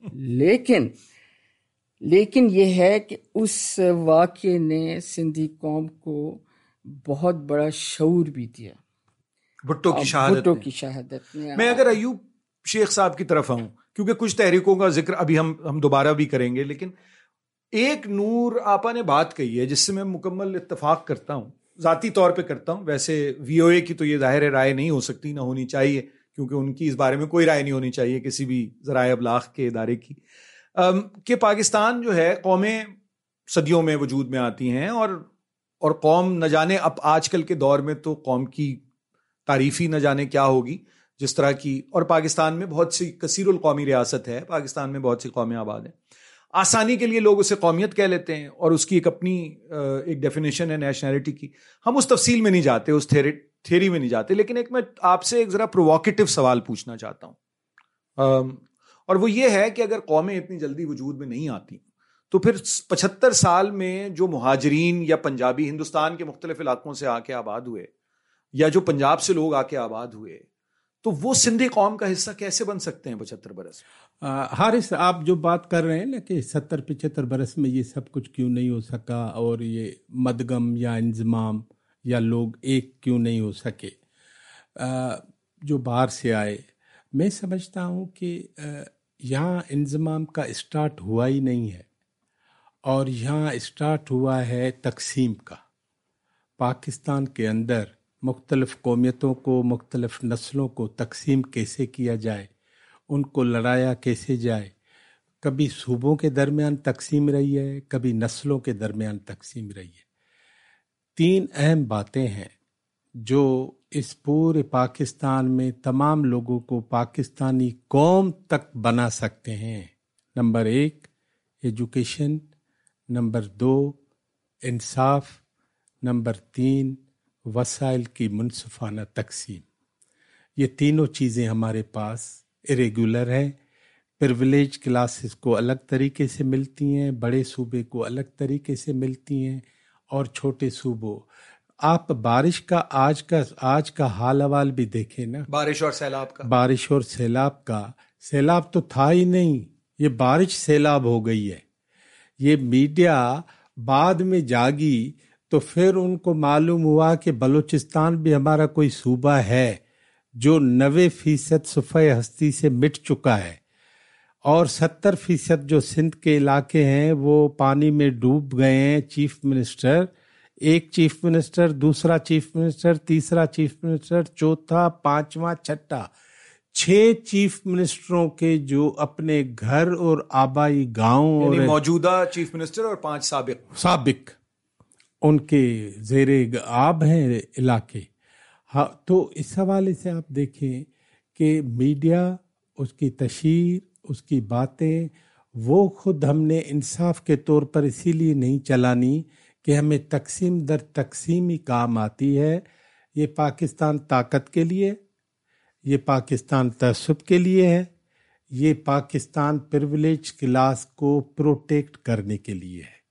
لیکن یہ ہے کہ اس واقعے نے سندھی قوم کو بہت بڑا شعور بھی دیا، بھٹو کی شہادت نے. میں اگر ایوب شیخ صاحب کی طرف آؤں، کیونکہ کچھ تحریکوں کا ذکر ابھی ہم دوبارہ بھی کریں گے، لیکن ایک نور آپا نے بات کہی ہے جس سے میں مکمل اتفاق کرتا ہوں، ذاتی طور پہ کرتا ہوں. ویسے VOA کی تو یہ ظاہر رائے نہیں ہو سکتی، نہ ہونی چاہیے، کیونکہ ان کی اس بارے میں کوئی رائے نہیں ہونی چاہیے کسی بھی ذرائع ابلاغ کے ادارے کی، کہ پاکستان جو ہے، قومیں صدیوں میں وجود میں آتی ہیں، اور قوم نہ جانے اب آج کل کے دور میں تو قوم کی تعریفی نہ جانے کیا ہوگی جس طرح کی، اور پاکستان میں بہت سی کثیر القومی ریاست ہے، پاکستان میں بہت سی قومیں آباد ہیں. آسانی کے لیے لوگ اسے قومیت کہہ لیتے ہیں، اور اس کی ایک اپنی ایک ڈیفینیشن ہے نیشنلٹی کی. ہم اس تفصیل میں نہیں جاتے، اس تھیوری میں نہیں جاتے، لیکن ایک میں آپ سے ایک ذرا پروووکیٹو سوال پوچھنا چاہتا ہوں، اور وہ یہ ہے کہ اگر قومیں اتنی جلدی وجود میں نہیں آتی تو پھر 75 سال میں جو مہاجرین یا پنجابی ہندوستان کے مختلف علاقوں سے آ کے آباد ہوئے، یا جو پنجاب سے لوگ آ کے آباد ہوئے، تو وہ سندھی قوم کا حصہ کیسے بن سکتے ہیں 75 برس؟ حارث، آپ جو بات کر رہے ہیں نا کہ 70-75 برس میں یہ سب کچھ کیوں نہیں ہو سکا، اور یہ مدغم یا انضمام یا لوگ ایک کیوں نہیں ہو سکے جو باہر سے آئے، میں سمجھتا ہوں کہ یہاں انضمام کا اسٹارٹ ہوا ہی نہیں ہے، اور یہاں اسٹارٹ ہوا ہے تقسیم کا. پاکستان کے اندر مختلف قومیتوں کو، مختلف نسلوں کو تقسیم کیسے کیا جائے، ان کو لڑایا کیسے جائے. کبھی صوبوں کے درمیان تقسیم رہی ہے، کبھی نسلوں کے درمیان تقسیم رہی ہے. 3 اہم باتیں ہیں جو اس پورے پاکستان میں تمام لوگوں کو پاکستانی قوم تک بنا سکتے ہیں. نمبر 1 ایجوکیشن، نمبر 2 انصاف، نمبر 3 وسائل کی منصفانہ تقسیم. یہ تینوں چیزیں ہمارے پاس اریگولر ہیں. پریویلیج کلاسز کو الگ طریقے سے ملتی ہیں، بڑے صوبے کو الگ طریقے سے ملتی ہیں، اور چھوٹے صوبوں. آپ بارش کا آج کا حال احوال بھی دیکھیں نا، بارش اور سیلاب کا. سیلاب تو تھا ہی نہیں، یہ بارش سیلاب ہو گئی ہے. یہ میڈیا بعد میں جاگی تو پھر ان کو معلوم ہوا کہ بلوچستان بھی ہمارا کوئی صوبہ ہے جو 90% صفحہ ہستی سے مٹ چکا ہے، اور 70% جو سندھ کے علاقے ہیں وہ پانی میں ڈوب گئے ہیں. چیف منسٹر، ایک چیف منسٹر، دوسرا چیف منسٹر، تیسرا چیف منسٹر، چوتھا، پانچواں، چھٹا، 6 چیف منسٹروں کے جو اپنے گھر اور آبائی گاؤں یعنی اور موجودہ چیف منسٹر اور 5 سابق ان کے زیر آب ہیں علاقے. ہاں، تو اس حوالے سے آپ دیکھیں کہ میڈیا، اس کی تشہیر، اس کی باتیں، وہ خود ہم نے انصاف کے طور پر اسی لیے نہیں چلانی کہ ہمیں تقسیم در تقسیم ہی کام آتی ہے. یہ پاکستان طاقت کے لیے، یہ پاکستان تعصب کے لیے ہے، یہ پاکستان پریویلیج کلاس کو پروٹیکٹ کرنے کے لیے ہے.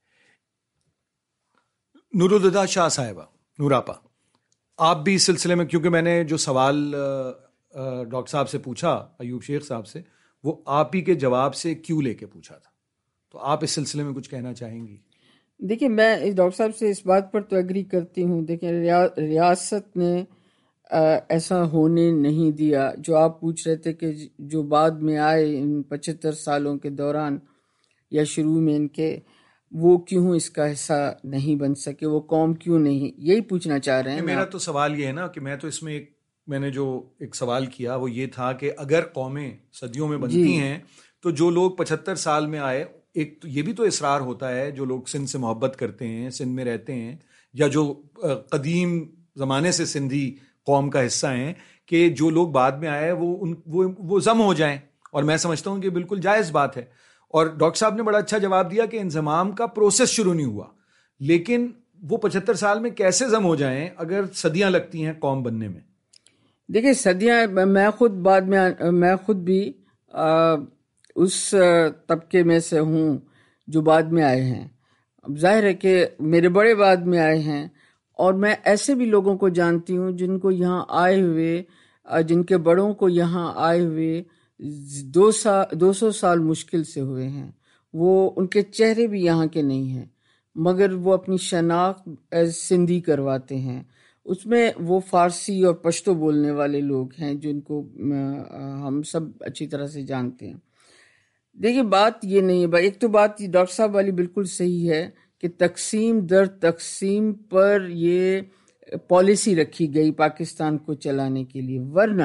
نورالہدیٰ شاہ صاحبہ، نوراپا، آپ بھی اس سلسلے میں، کیونکہ میں نے جو سوال ڈاکٹر صاحب سے پوچھا، ایوب شیخ صاحب سے، وہ آپ ہی کے جواب سے کیوں لے کے پوچھا تھا، تو آپ اس سلسلے میں کچھ کہنا چاہیں گی؟ دیکھیں، میں ڈاکٹر صاحب سے اس بات پر تو ایگری کرتی ہوں. دیکھیں، ریاست نے ایسا ہونے نہیں دیا. جو آپ پوچھ رہے تھے کہ جو بعد میں آئے ان 75 سالوں کے دوران یا شروع میں ان کے، وہ کیوں اس کا حصہ نہیں بن سکے، وہ قوم کیوں نہیں، یہی پوچھنا چاہ رہے ہیں. میرا تو سوال یہ ہے نا کہ میں تو اس میں نے جو ایک سوال کیا وہ یہ تھا کہ اگر قومیں صدیوں میں بنتی ہیں تو جو لوگ 75 سال میں آئے، ایک تو یہ بھی تو اصرار ہوتا ہے، جو لوگ سندھ سے محبت کرتے ہیں، سندھ میں رہتے ہیں، یا جو قدیم زمانے سے سندھی قوم کا حصہ ہیں، کہ جو لوگ بعد میں آئے وہ ضم ہو جائیں. اور میں سمجھتا ہوں کہ بالکل جائز بات ہے. اور ڈاکٹر صاحب نے بڑا اچھا جواب دیا کہ انضمام کا پروسیس شروع نہیں ہوا، لیکن وہ 75 سال میں کیسے ضم ہو جائیں اگر صدیاں لگتی ہیں قوم بننے میں؟ دیکھیں، صدیاں، میں خود بھی اس طبقے میں سے ہوں جو بعد میں آئے ہیں. اب ظاہر ہے کہ میرے بڑے بعد میں آئے ہیں، اور میں ایسے بھی لوگوں کو جانتی ہوں جن کو یہاں آئے ہوئے، جن کے بڑوں کو یہاں آئے ہوئے 200 سال مشکل سے ہوئے ہیں. وہ ان کے چہرے بھی یہاں کے نہیں ہیں، مگر وہ اپنی شناخت سندھی کرواتے ہیں. اس میں وہ فارسی اور پشتو بولنے والے لوگ ہیں جن کو ہم سب اچھی طرح سے جانتے ہیں. دیکھیے، بات یہ نہیں ہے، ایک تو بات ڈاکٹر صاحب والی بالکل صحیح ہے کہ تقسیم در تقسیم پر یہ پالیسی رکھی گئی پاکستان کو چلانے کے لیے، ورنہ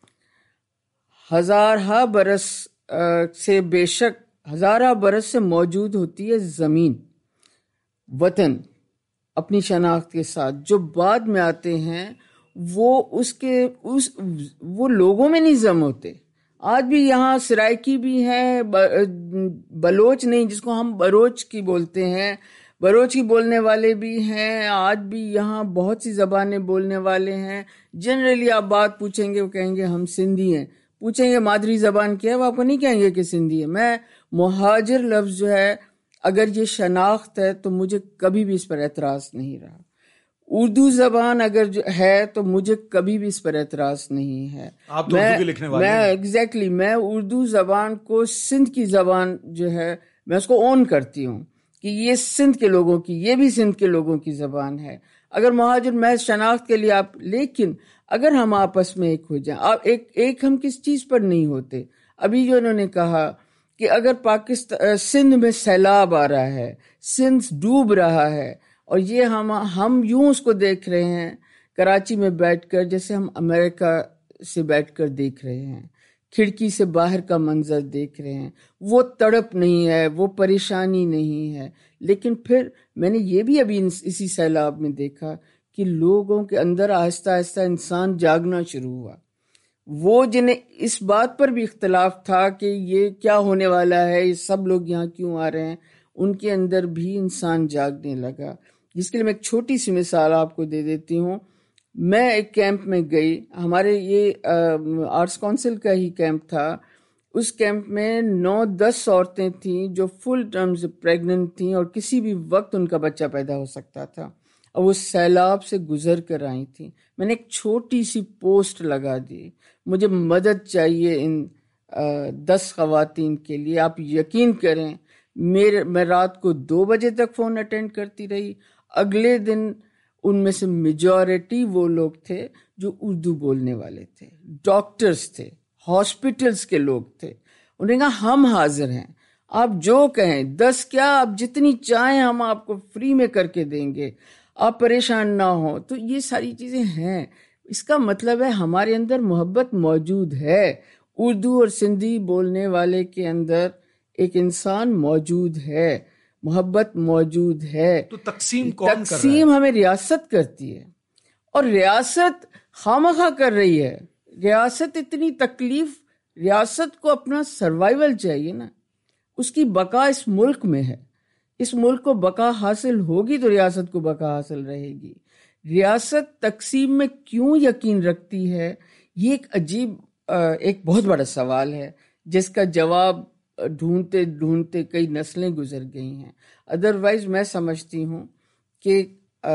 ہزارہ برس سے، بے شک ہزارہ برس سے موجود ہوتی ہے زمین، وطن، اپنی شناخت کے ساتھ. جو بعد میں آتے ہیں وہ لوگوں میں نہیں ضم ہوتے. آج بھی یہاں سرائکی بھی ہیں، بلوچ نہیں، جس کو ہم بروچ کی بولتے ہیں، بروچ کی بولنے والے بھی ہیں. آج بھی یہاں بہت سی زبانیں بولنے والے ہیں. جنرلی آپ بات پوچھیں گے، وہ کہیں گے ہم سندھی ہیں. پوچھیں گے مادری زبان کیا ہے، وہ آپ کو نہیں کہیں گے کہ سندھی ہے. میں مہاجر لفظ جو ہے، اگر یہ شناخت ہے تو مجھے کبھی بھی اس پر اعتراض نہیں رہا. اردو زبان اگر ہے تو مجھے کبھی بھی اس پر اعتراض نہیں ہے. آپ تو اردو کے لکھنے والے ہیں. ایگزیکٹلی، میں اردو زبان کو، سندھ کی زبان جو ہے، میں اس کو اون کرتی ہوں کہ یہ سندھ کے لوگوں کی، یہ بھی سندھ کے لوگوں کی زبان ہے. اگر مہاجر محض شناخت کے لیے آپ، لیکن اگر ہم آپس میں ایک ہو جائیں، ایک ہم کس چیز پر نہیں ہوتے. ابھی جو انہوں نے کہا کہ اگر پاکستان، سندھ میں سیلاب آ رہا ہے، سندھ ڈوب رہا ہے، اور یہ ہم یوں اس کو دیکھ رہے ہیں کراچی میں بیٹھ کر، جیسے ہم امریکہ سے بیٹھ کر دیکھ رہے ہیں، کھڑکی سے باہر کا منظر دیکھ رہے ہیں. وہ تڑپ نہیں ہے، وہ پریشانی نہیں ہے. لیکن پھر میں نے یہ بھی ابھی اسی سیلاب میں دیکھا کہ لوگوں کے اندر آہستہ آہستہ انسان جاگنا شروع ہوا. وہ جنہیں اس بات پر بھی اختلاف تھا کہ یہ کیا ہونے والا ہے، یہ سب لوگ یہاں کیوں آ رہے ہیں، ان کے اندر بھی انسان جاگنے لگا. جس کے لیے میں ایک چھوٹی سی مثال آپ کو دے دیتی ہوں. میں ایک کیمپ میں گئی، ہمارے یہ آرٹس کونسل کا ہی کیمپ تھا. اس کیمپ میں 9-10 عورتیں تھیں جو فل ٹرمز پریگننٹ تھیں، اور کسی بھی وقت ان کا بچہ پیدا ہو سکتا تھا، اور وہ سیلاب سے گزر کر آئی تھیں. میں نے ایک چھوٹی سی پوسٹ لگا دی، مجھے مدد چاہیے ان 10 خواتین کے لیے. آپ یقین کریں، میں رات کو 2 بجے تک فون اٹینڈ کرتی رہی. اگلے دن ان میں سے میجورٹی وہ لوگ تھے جو اردو بولنے والے تھے، ڈاکٹرز تھے، ہاسپٹلز کے لوگ تھے. انہوں نے کہا ہم حاضر ہیں، آپ جو کہیں، 10 کیا، آپ جتنی چاہیں ہم آپ کو فری میں کر کے دیں گے، آپ پریشان نہ ہوں. تو یہ ساری چیزیں ہیں. اس کا مطلب ہے ہمارے اندر محبت موجود ہے. اردو اور سندھی بولنے والے کے اندر ایک انسان موجود ہے, محبت موجود ہے. تو تقسیم کون کر رہا ہے؟ تقسیم ہمیں ریاست کرتی ہے, اور ریاست خامخواہ کر رہی ہے. ریاست اتنی تکلیف, ریاست کو اپنا سروائیول چاہیے نا, اس کی بقا اس ملک میں ہے. اس ملک کو بقا حاصل ہوگی تو ریاست کو بقا حاصل رہے گی. ریاست تقسیم میں کیوں یقین رکھتی ہے, یہ ایک عجیب ایک بہت بڑا سوال ہے جس کا جواب ڈھونڈتے ڈھونڈتے کئی نسلیں گزر گئی ہیں. ادروائز میں سمجھتی ہوں کہ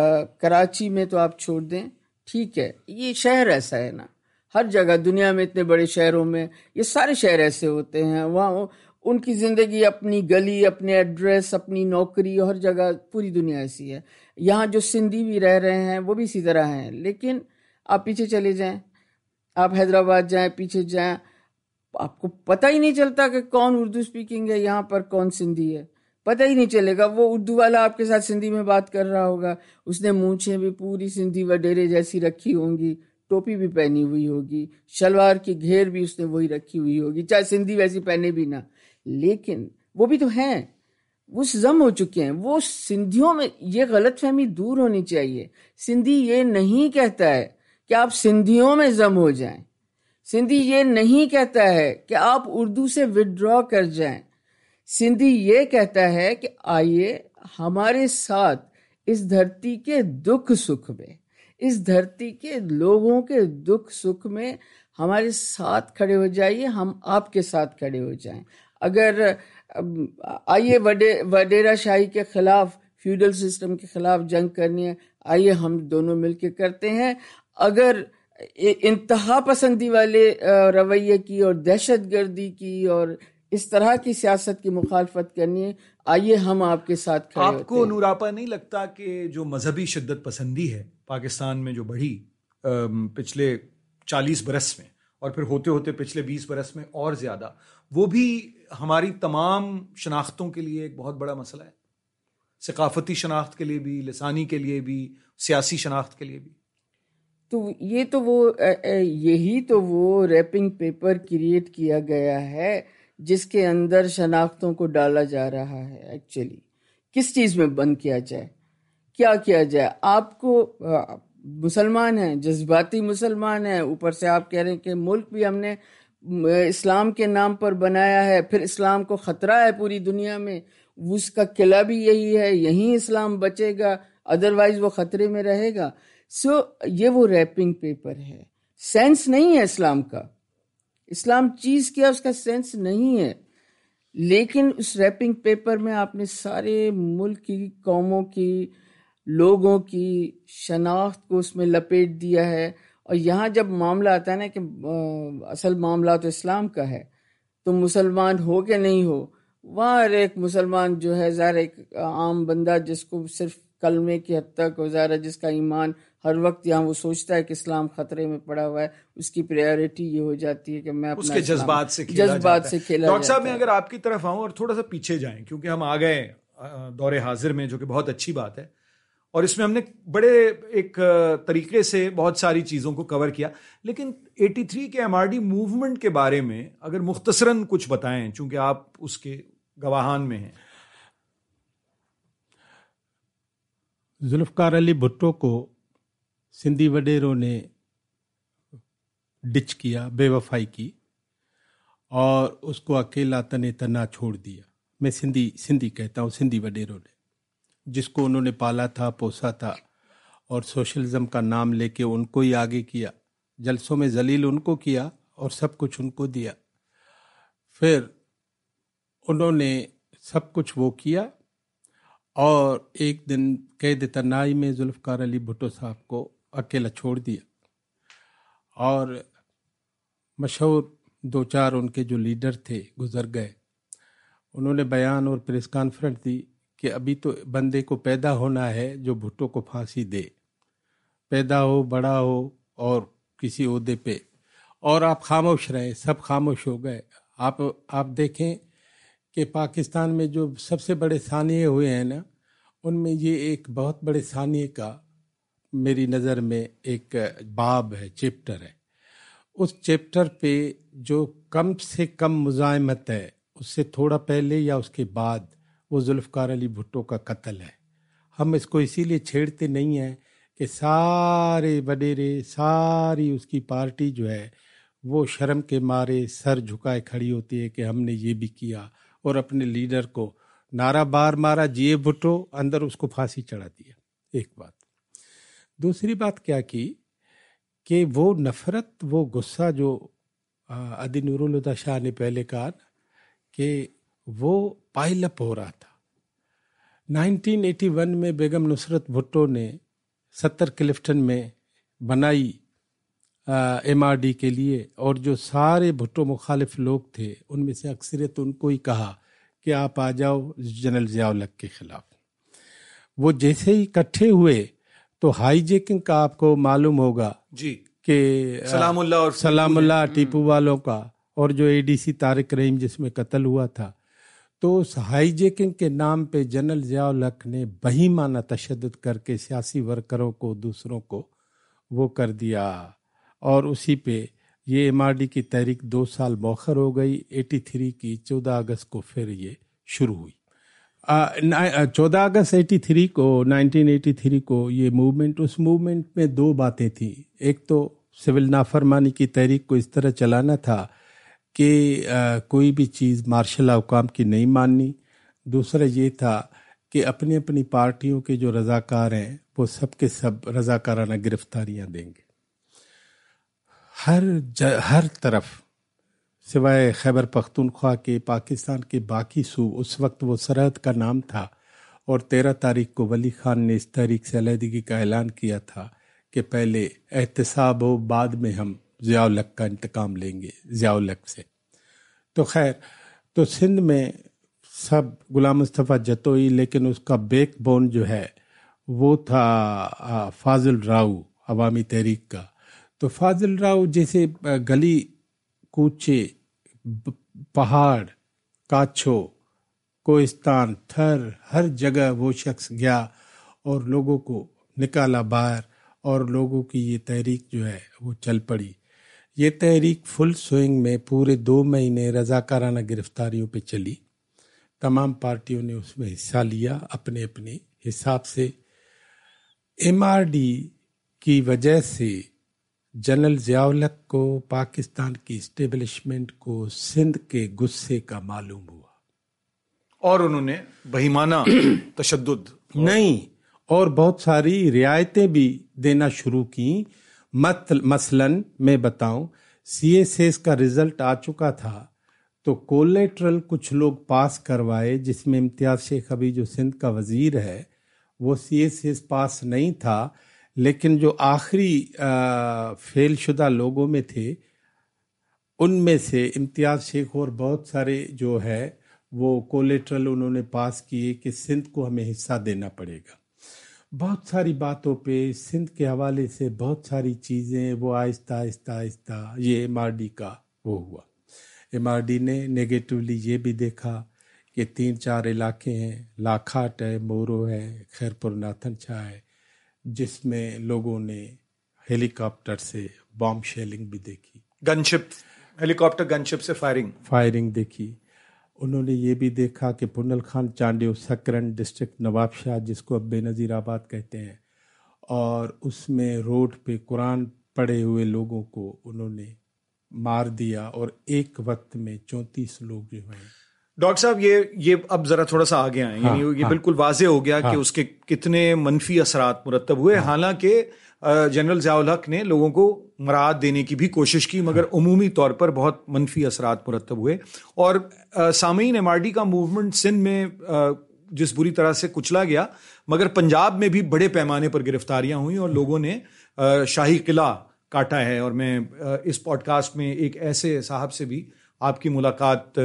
کراچی میں تو آپ چھوڑ دیں, ٹھیک ہے, یہ شہر ایسا ہے نا, ہر جگہ دنیا میں اتنے بڑے شہروں میں یہ سارے شہر ایسے ہوتے ہیں, وہاں ان کی زندگی, اپنی گلی, اپنے ایڈریس, اپنی نوکری, ہر جگہ پوری دنیا ایسی ہے. یہاں جو سندھی بھی رہ رہے ہیں وہ بھی اسی طرح ہیں. لیکن آپ پیچھے چلے جائیں, آپ حیدرآباد جائیں, پیچھے جائیں, آپ کو پتہ ہی نہیں چلتا کہ کون اردو اسپیکنگ ہے یہاں پر, کون سندھی ہے, پتہ ہی نہیں چلے گا. وہ اردو والا آپ کے ساتھ سندھی میں بات کر رہا ہوگا, اس نے مونچھیں بھی پوری سندھی وڈیرے جیسی رکھی ہوں گی, ٹوپی بھی پہنی ہوئی ہوگی, شلوار کی گھیر بھی اس نے وہی رکھی ہوئی ہوگی, چاہے سندھی ویسی پہنے بھی نہ. لیکن وہ بھی تو ہیں, وہ ضم ہو چکے ہیں. وہ سندھیوں میں یہ غلط فہمی دور ہونی چاہیے. سندھی یہ نہیں کہتا ہے کہ آپ سندھیوں میں ضم ہو جائیں. سندھی یہ نہیں کہتا ہے کہ آپ اردو سے وڈرا کر جائیں. سندھی یہ کہتا ہے کہ آئیے ہمارے ساتھ اس دھرتی کے دکھ سکھ میں, اس دھرتی کے لوگوں کے دکھ سکھ میں ہمارے ساتھ کھڑے ہو جائیے, ہم آپ کے ساتھ کھڑے ہو جائیں. اگر آئیے وڈیرا شاہی کے خلاف, فیوڈل سسٹم کے خلاف جنگ کرنی ہے, آئیے ہم دونوں مل کے کرتے ہیں. اگر انتہا پسندی والے رویے کی اور دہشت گردی کی اور اس طرح کی سیاست کی مخالفت کرنی ہے, آئیے ہم آپ کے ساتھ کھڑے ہوتے ہیں. آپ کو نوراپا نہیں لگتا کہ جو مذہبی شدت پسندی ہے پاکستان میں جو بڑھی پچھلے 40 برس میں, اور پھر ہوتے ہوتے پچھلے 20 برس میں اور زیادہ, وہ بھی ہماری تمام شناختوں کے لیے ایک بہت بڑا مسئلہ ہے؟ ثقافتی شناخت کے لیے بھی, لسانی کے لیے بھی, سیاسی شناخت کے لیے بھی. تو یہ تو وہ یہی تو وہ ریپنگ پیپر کریٹ کیا گیا ہے جس کے اندر شناختوں کو ڈالا جا رہا ہے. ایکچولی کس چیز میں بند کیا جائے, کیا کیا جائے؟ آپ کو مسلمان ہیں, جذباتی مسلمان ہیں, اوپر سے آپ کہہ رہے ہیں کہ ملک بھی ہم نے اسلام کے نام پر بنایا ہے, پھر اسلام کو خطرہ ہے پوری دنیا میں, اس کا قلعہ بھی یہی ہے, یہیں اسلام بچے گا, ادروائز وہ خطرے میں رہے گا. یہ وہ ریپنگ پیپر ہے, سینس نہیں ہے اسلام کا. اسلام چیز کیا اس کا سینس نہیں ہے, لیکن اس ریپنگ پیپر میں آپ نے سارے ملک کی قوموں کی, لوگوں کی شناخت کو اس میں لپیٹ دیا ہے. اور یہاں جب معاملہ آتا ہے نا کہ اصل معاملہ تو اسلام کا ہے, تو مسلمان ہو کہ نہیں ہو, وہاں ایک مسلمان جو ہے ظاہر ایک عام بندہ جس کو صرف کلمے کی حد تک ظاہر ہے, جس کا ایمان ہر وقت یہاں وہ سوچتا ہے کہ اسلام خطرے میں پڑا ہوا ہے, اس کی پریارٹی یہ ہو جاتی ہے کہ میں اپنا اس کے جذبات سے کھیلا ڈاکٹر صاحب میں اگر آپ کی طرف آؤں اور تھوڑا سا پیچھے جائیں, کیونکہ ہم آ گئے دور حاضر میں, جو کہ بہت اچھی بات ہے, اور اس میں ہم نے بڑے ایک طریقے سے بہت ساری چیزوں کو کور کیا. لیکن 83 کے MRD موومنٹ کے بارے میں اگر مختصراً کچھ بتائیں, چونکہ آپ اس کے گواہان میں ہیں. ذوالفقار علی بھٹو کو سندھی وڈیروں نے ڈچ کیا, بے وفائی کی, اور اس کو اکیلا تنے تنا چھوڑ دیا. میں سندھی کہتا ہوں, سندھی وڈیروں نے, جس کو انہوں نے پالا تھا, پوسا تھا, اور سوشلزم کا نام لے کے ان کو ہی آگے کیا, جلسوں میں ذلیل ان کو کیا اور سب کچھ ان کو دیا. پھر انہوں نے سب کچھ وہ کیا, اور ایک دن قید تنہائی میں ذوالفقار علی بھٹو صاحب کو اکیلا چھوڑ دیا. اور مشہور 2-4 ان کے جو لیڈر تھے گزر گئے. انہوں نے بیان اور پریس کانفرنس دی کہ ابھی تو بندے کو پیدا ہونا ہے جو بھٹو کو پھانسی دے, پیدا ہو, بڑا ہو, اور کسی عہدے پہ, اور آپ خاموش رہے. سب خاموش ہو گئے. آپ دیکھیں کہ پاکستان میں جو سب سے بڑے ثانیے ہوئے ہیں نا, ان میں یہ ایک بہت بڑے ثانیے کا میری نظر میں ایک باب ہے، چیپٹر ہے. اس چیپٹر پہ جو کم سے کم مزاحمت ہے اس سے تھوڑا پہلے یا اس کے بعد وہ ذوالفقار علی بھٹو کا قتل ہے. ہم اس کو اسی لیے چھیڑتے نہیں ہیں کہ سارے وڈیرے، ساری اس کی پارٹی جو ہے وہ شرم کے مارے سر جھکائے کھڑی ہوتی ہے کہ ہم نے یہ بھی کیا، اور اپنے لیڈر کو نعرہ بار مارا جیے بھٹو، اندر اس کو پھانسی چڑھا دیا. ایک بات. دوسری بات کیا کی کہ وہ نفرت، وہ غصہ جو عدی نور الہدیٰ شاہ نے پہلے کہا کہ وہ پائل اپ ہو رہا تھا. 1981 میں بیگم نصرت بھٹو نے 70 کلفٹن میں بنائی MRD کے لیے، اور جو سارے بھٹو مخالف لوگ تھے ان میں سے اکثریت ان کو ہی کہا کہ آپ آ جاؤ جنرل ضیاء الحق کے خلاف. وہ جیسے ہی اکٹھے ہوئے تو ہائی جیکنگ کا آپ کو معلوم ہوگا جی کہ سلام اللہ ٹیپو والوں کا، اور جو ADC طارق رحیم جس میں قتل ہوا تھا. تو اس ہائی جیکنگ کے نام پہ جنرل ضیاء الحق نے بہیمانہ تشدد کر کے سیاسی ورکروں کو، دوسروں کو وہ کر دیا، اور اسی پہ یہ MRD کی تحریک 2 سال مؤخر ہو گئی. 83 کی 14 اگست کو پھر یہ شروع ہوئی. 14 اگست 1983 کو یہ موومنٹ، اس موومنٹ میں 2 باتیں تھیں. ایک تو سول نافرمانی کی تحریک کو اس طرح چلانا تھا کہ کوئی بھی چیز مارشل حکام کی نہیں ماننی. دوسرا یہ تھا کہ اپنی اپنی پارٹیوں کے جو رضاکار ہیں وہ سب کے سب رضاکارانہ گرفتاریاں دیں گے. ہر طرف سوائے خیبر پختونخوا کے، پاکستان کے باقی صوبوں، اس وقت وہ سرحد کا نام تھا، اور 13 تاریخ کو ولی خان نے اس تحریک سے علیحدگی کا اعلان کیا تھا کہ پہلے احتساب ہو، بعد میں ہم ضیاء الحق کا انتقام لیں گے ضیاء الحق سے. تو خیر، تو سندھ میں سب غلام مصطفیٰ جتوئی، لیکن اس کا بیک بون جو ہے وہ تھا فاضل راؤ عوامی تحریک کا. تو فاضل راؤ جیسے گلی کوچے، پہاڑ، کاچھو، کوہستان، تھر، ہر جگہ وہ شخص گیا اور لوگوں کو نکالا باہر، اور لوگوں کی یہ تحریک جو ہے وہ چل پڑی. یہ تحریک فل سوئنگ میں پورے 2 مہینے رضاکارانہ گرفتاریوں پہ چلی. تمام پارٹیوں نے اس میں حصہ لیا اپنے اپنے حساب سے. MRD کی وجہ سے جنرل ضیاء الحق کو، پاکستان کی اسٹیبلشمنٹ کو سندھ کے غصے کا معلوم ہوا، اور انہوں نے بہیمانہ تشدد نہیں، اور بہت ساری رعایتیں بھی دینا شروع کیں. مثلاً میں بتاؤں، CSS کا رزلٹ آ چکا تھا تو کولیٹرل کچھ لوگ پاس کروائے، جس میں امتیاز شیخ ابھی جو سندھ کا وزیر ہے وہ CSS پاس نہیں تھا، لیکن جو آخری فیل شدہ لوگوں میں تھے ان میں سے امتیاز شیخ اور بہت سارے جو ہے وہ کولیٹرل انہوں نے پاس کیے کہ سندھ کو ہمیں حصہ دینا پڑے گا. بہت ساری باتوں پہ سندھ کے حوالے سے بہت ساری چیزیں وہ آہستہ آہستہ یہ MRD کا وہ ہوا. MRD نے نیگیٹولی یہ بھی دیکھا کہ 3-4 علاقے ہیں، لاکھاٹ ہے، مورو ہے، خیرپور ناتھن شاہ ہے، جس میں لوگوں نے ہیلی کاپٹر سے بام شیلنگ بھی دیکھی، گن شپ، ہیلی کاپٹر گن شپ سے فائرنگ دیکھی. انہوں نے یہ بھی دیکھا کہ پنل خان چانڈیو سکرن ڈسٹرکٹ نواب شاہ، جس کو اب بے نظیر آباد کہتے ہیں، اور اس میں روڈ پہ قرآن پڑھے ہوئے لوگوں کو انہوں نے مار دیا، اور ایک وقت میں 34 لوگ جو ہیں. ڈاکٹر صاحب یہ اب ذرا تھوڑا سا آگے آئیں، یعنی یہ بالکل واضح ہو گیا کہ اس کے کتنے منفی اثرات مرتب ہوئے. حالانکہ جنرل ضیاء الحق نے لوگوں کو مراعات دینے کی بھی کوشش کی، مگر عمومی طور پر بہت منفی اثرات مرتب ہوئے. اور سامعین، MRD کا موومنٹ سندھ میں جس بری طرح سے کچلا گیا، مگر پنجاب میں بھی بڑے پیمانے پر گرفتاریاں ہوئیں اور لوگوں نے شاہی قلعہ کاٹا ہے. اور میں اس پوڈ کاسٹ میں ایک ایسے صاحب سے بھی آپ کی ملاقات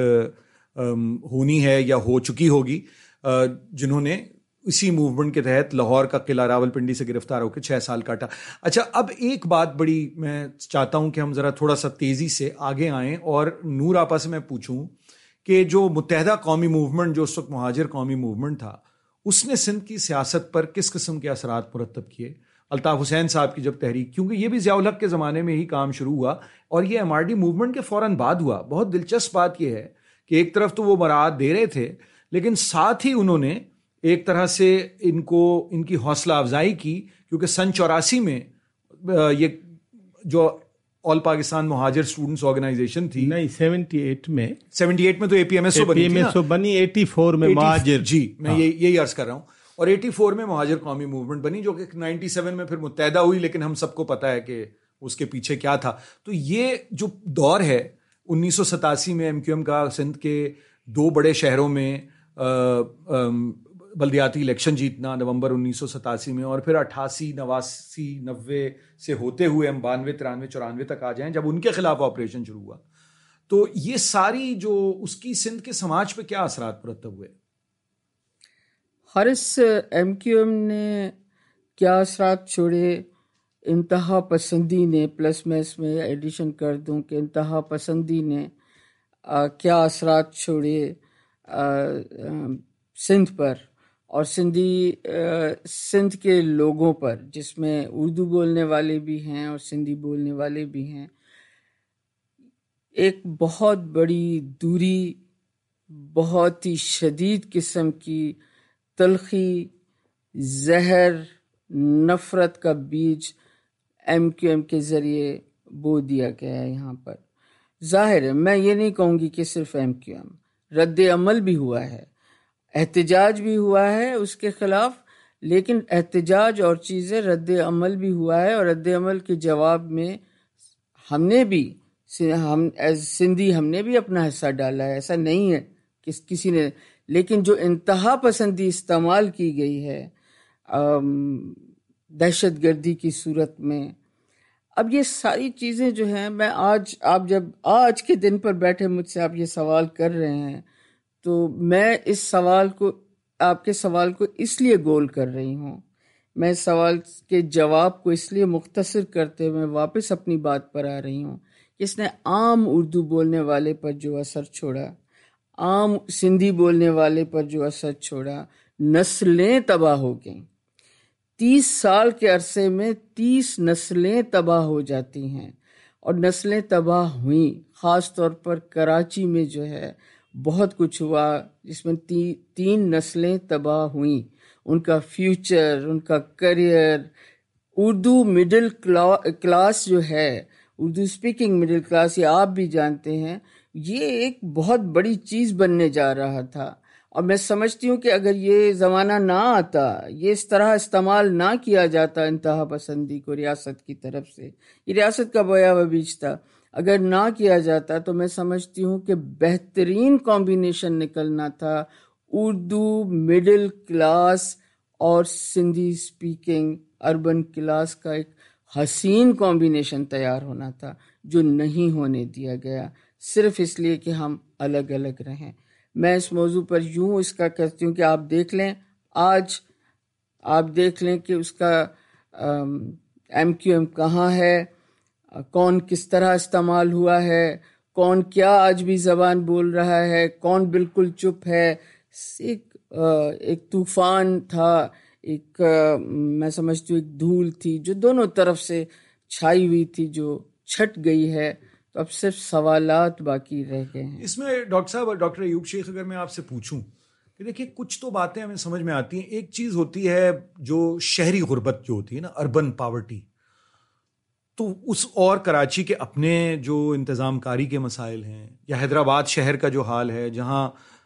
ہونی ہے یا ہو چکی ہوگی جنہوں نے اسی موومنٹ کے تحت لاہور کا قلعہ راولپنڈی سے گرفتار ہو کے 6 سال کاٹا. اچھا، اب ایک بات بڑی میں چاہتا ہوں کہ ہم ذرا تھوڑا سا تیزی سے آگے آئیں، اور نور آپا سے میں پوچھوں کہ جو متحدہ قومی موومنٹ، جو اس وقت مہاجر قومی موومنٹ تھا، اس نے سندھ کی سیاست پر کس قسم کے اثرات مرتب کیے؟ الطاف حسین صاحب کی جب تحریک، کیونکہ یہ بھی ضیاء الحق کے زمانے میں ہی کام شروع ہوا اور یہ MRD موومنٹ کے فوراً بعد ہوا. بہت دلچسپ بات یہ ہے کہ ایک طرف تو وہ مراعات دے رہے تھے لیکن ساتھ ہی انہوں نے ایک طرح سے ان کی حوصلہ افزائی کی، کیونکہ سن 84 میں یہ جو آل پاکستان مہاجر اسٹوڈنٹس آرگنائزیشن تھی، نہیں 78 میں تو APMSO بنی 84 میں مہاجر، جی میں یہی عرض کر رہا ہوں، اور 84 میں مہاجر قومی موومنٹ بنی جو کہ 97 میں پھر متحدہ ہوئی، لیکن ہم سب کو پتہ ہے کہ اس کے پیچھے کیا تھا. تو یہ جو دور ہے 1987 میں MQM کا سندھ کے 2 بڑے شہروں میں بلدیاتی الیکشن جیتنا نومبر 1987 میں، اور پھر 88 89 90 سے ہوتے ہوئے ہم 92 93 94 تک آ جائیں جب ان کے خلاف آپریشن شروع ہوا. تو یہ ساری جو اس کی سندھ کے سماج پہ کیا اثرات مرتب ہوئے؟ حارث، MQM نے کیا اثرات چھوڑے؟ انتہا پسندی نے، پلس میں اس میں ایڈیشن کر دوں کہ انتہا پسندی نے کیا اثرات چھوڑے سندھ پر اور سندھ کے لوگوں پر، جس میں اردو بولنے والے بھی ہیں اور سندھی بولنے والے بھی ہیں. ایک بہت بڑی دوری، بہت ہی شدید قسم کی تلخی، زہر، نفرت کا بیج MQM کے ذریعے بو دیا گیا ہے یہاں پر. ظاہر ہے، میں یہ نہیں کہوں گی کہ صرف MQM، رد عمل بھی ہوا ہے، احتجاج بھی ہوا ہے اس کے خلاف، لیکن احتجاج اور چیزیں، رد عمل بھی ہوا ہے، اور رد عمل کے جواب میں ہم سندھی ہم نے بھی اپنا حصہ ڈالا ہے. ایسا نہیں ہے کہ کسی نے، لیکن جو انتہا پسندی استعمال کی گئی ہے دہشت گردی کی صورت میں، اب یہ ساری چیزیں جو ہیں، میں آج کے دن پر بیٹھے مجھ سے آپ یہ سوال کر رہے ہیں تو میں آپ کے سوال کو اس لیے گول کر رہی ہوں، میں اس سوال کے جواب کو اس لیے مختصر کرتے ہوئے واپس اپنی بات پر آ رہی ہوں کہ اس نے عام اردو بولنے والے پر جو اثر چھوڑا، عام سندھی بولنے والے پر جو اثر چھوڑا، نسلیں تباہ ہو گئیں. 30 سال کے عرصے میں 30 نسلیں تباہ ہو جاتی ہیں، اور نسلیں تباہ ہوئیں. خاص طور پر کراچی میں جو ہے بہت کچھ ہوا، جس میں 3 نسلیں تباہ ہوئیں. ان کا فیوچر، ان کا کریئر، اردو مڈل کلاس جو ہے، اردو سپیکنگ مڈل کلاس، یہ آپ بھی جانتے ہیں، یہ ایک بہت بڑی چیز بننے جا رہا تھا. اور میں سمجھتی ہوں کہ اگر یہ زمانہ نہ آتا، یہ اس طرح استعمال نہ کیا جاتا انتہا پسندی کو ریاست کی طرف سے، یہ ریاست کا بویا و بیج تھا، اگر نہ کیا جاتا تو میں سمجھتی ہوں کہ بہترین کمبینیشن نکلنا تھا. اردو مڈل کلاس اور سندھی سپیکنگ اربن کلاس کا ایک حسین کمبینیشن تیار ہونا تھا، جو نہیں ہونے دیا گیا، صرف اس لیے کہ ہم الگ الگ رہیں. میں اس موضوع پر یوں اس کا کہتی ہوں کہ آپ دیکھ لیں، آج آپ دیکھ لیں کہ اس کا MQM کہاں ہے، کون کس طرح استعمال ہوا ہے، کون کیا آج بھی زبان بول رہا ہے، کون بالکل چپ ہے. ایک طوفان تھا، میں سمجھتی ہوں ایک دھول تھی جو دونوں طرف سے چھائی ہوئی تھی، جو چھٹ گئی ہے. تو اب صرف سوالات باقی رہ گئے ہیں. اس میں ڈاکٹر ایوب شیخ، اگر میں آپ سے پوچھوں کہ دیکھیے کچھ تو باتیں ہمیں سمجھ میں آتی ہیں. ایک چیز ہوتی ہے جو شہری غربت جو ہوتی ہے نا، اربن پاورٹی، تو اس اور کراچی کے اپنے جو انتظام کاری کے مسائل ہیں، یا حیدرآباد شہر کا جو حال ہے، جہاں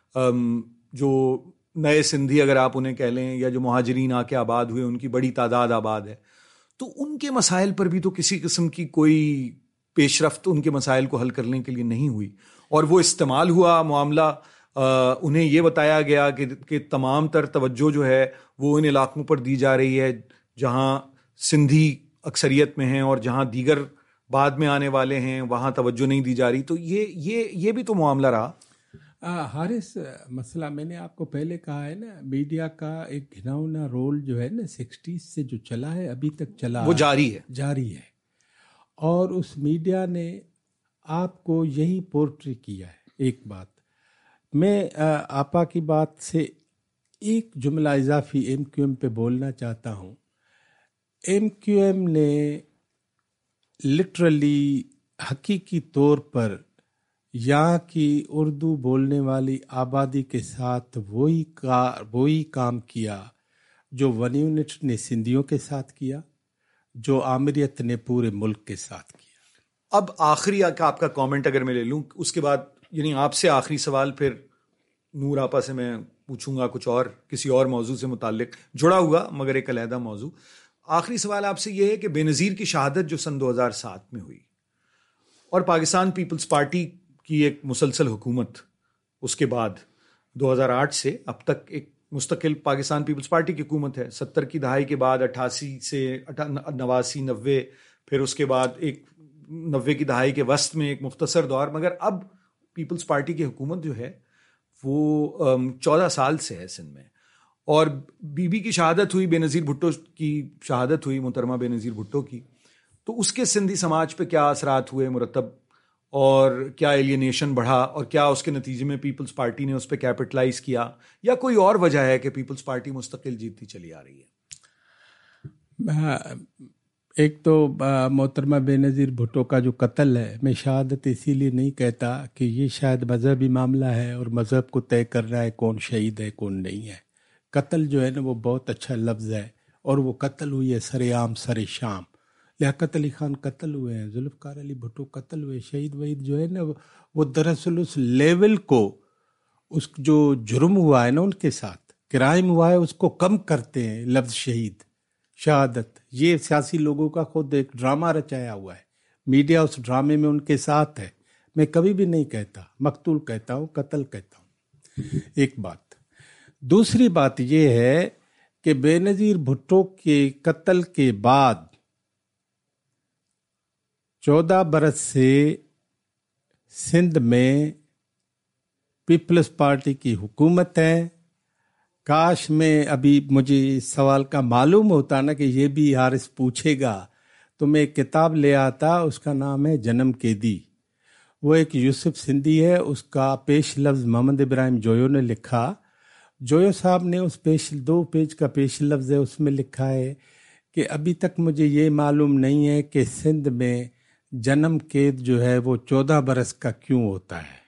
جو نئے سندھی اگر آپ انہیں کہہ لیں، یا جو مہاجرین آ کے آباد ہوئے، ان کی بڑی تعداد آباد ہے، تو ان کے مسائل پر بھی تو کسی قسم کی کوئی پیش رفت ان کے مسائل کو حل کرنے کے لیے نہیں ہوئی. اور وہ استعمال ہوا معاملہ، انہیں یہ بتایا گیا کہ تمام تر توجہ جو ہے وہ ان علاقوں پر دی جا رہی ہے جہاں سندھی اکثریت میں ہیں، اور جہاں دیگر بعد میں آنے والے ہیں وہاں توجہ نہیں دی جا رہی. تو یہ بھی تو معاملہ رہا. حارث، مسئلہ میں نے آپ کو پہلے کہا ہے نا، میڈیا کا ایک گھناؤنا رول جو ہے نا 60s سے جو چلا ہے ابھی تک چلا، وہ جاری ہے. اور اس میڈیا نے آپ کو یہی پورٹری کیا ہے. ایک بات میں آپا کی بات سے ایک جملہ اضافی MQM پہ بولنا چاہتا ہوں. MQM نے لٹرلی حقیقی طور پر یہاں کی اردو بولنے والی آبادی کے ساتھ وہی کام کیا جو ون یونٹ نے سندھیوں کے ساتھ کیا، جو آمریت نے پورے ملک کے ساتھ کیا۔ اب آخری آپ کا کامنٹ اگر میں لے لوں، اس کے بعد یعنی آپ سے آخری سوال پھر نور آپا سے میں پوچھوں گا کچھ اور کسی اور موضوع سے متعلق جڑا ہوا مگر ایک علیحدہ موضوع۔ آخری سوال آپ سے یہ ہے کہ بے نظیر کی شہادت جو سن 2007 میں ہوئی اور پاکستان پیپلز پارٹی کی ایک مسلسل حکومت، اس کے بعد 2008 سے اب تک ایک مستقل پاکستان پیپلز پارٹی کی حکومت ہے، 70 کی دہائی کے بعد 88 سے 89 90، پھر اس کے بعد ایک 90 کی دہائی کے وسط میں ایک مختصر دور، مگر اب پیپلز پارٹی کی حکومت جو ہے وہ 14 سال سے ہے سندھ میں، اور بی بی کی شہادت ہوئی، بے نظیر بھٹو کی شہادت ہوئی، محترمہ بے نظیر بھٹو کی، تو اس کے سندھی سماج پہ کیا اثرات ہوئے مرتب، اور کیا ایلینیشن بڑھا، اور کیا اس کے نتیجے میں پیپلز پارٹی نے اس پہ کیپٹلائز کیا، یا کوئی اور وجہ ہے کہ پیپلز پارٹی مستقل جیتتی چلی آ رہی ہے؟ ایک تو محترمہ بے نظیر بھٹو کا جو قتل ہے، میں شہادت اسی لیے نہیں کہتا کہ یہ شاید مذہبی معاملہ ہے اور مذہب کو طے کر رہا ہے کون شہید ہے کون نہیں ہے۔ قتل جو ہے نا وہ بہت اچھا لفظ ہے، اور وہ قتل ہوئی ہے سر عام سر شام۔ لیاقت علی خان قتل ہوئے ہیں، ذوالفقار علی بھٹو قتل ہوئے، شہید وحید جو ہے نا وہ دراصل اس لیول کو، اس جو جرم ہوا ہے نا ان کے ساتھ کرائم ہوا ہے اس کو کم کرتے ہیں لفظ شہید شہادت۔ یہ سیاسی لوگوں کا خود ایک ڈرامہ رچایا ہوا ہے، میڈیا اس ڈرامے میں ان کے ساتھ ہے۔ میں کبھی بھی نہیں کہتا مقتول، کہتا ہوں قتل کہتا ہوں۔ ایک بات۔ دوسری بات یہ ہے کہ بے نظیر بھٹو کے قتل کے بعد 14 برس سے سندھ میں پیپلز پارٹی کی حکومت ہے۔ کاش میں ابھی مجھے اس سوال کا معلوم ہوتا نا کہ یہ بھی حارث پوچھے گا، تو میں ایک کتاب لے آتا، اس کا نام ہے جنم قیدی۔ وہ ایک یوسف سندھی ہے، اس کا پیش لفظ محمد ابراہیم جویو نے لکھا۔ جویو صاحب نے اس 2 پیج کا پیش لفظ ہے، اس میں لکھا ہے کہ ابھی تک مجھے یہ معلوم نہیں ہے کہ سندھ میں جنم قید جو ہے وہ 14 برس کا کیوں ہوتا ہے۔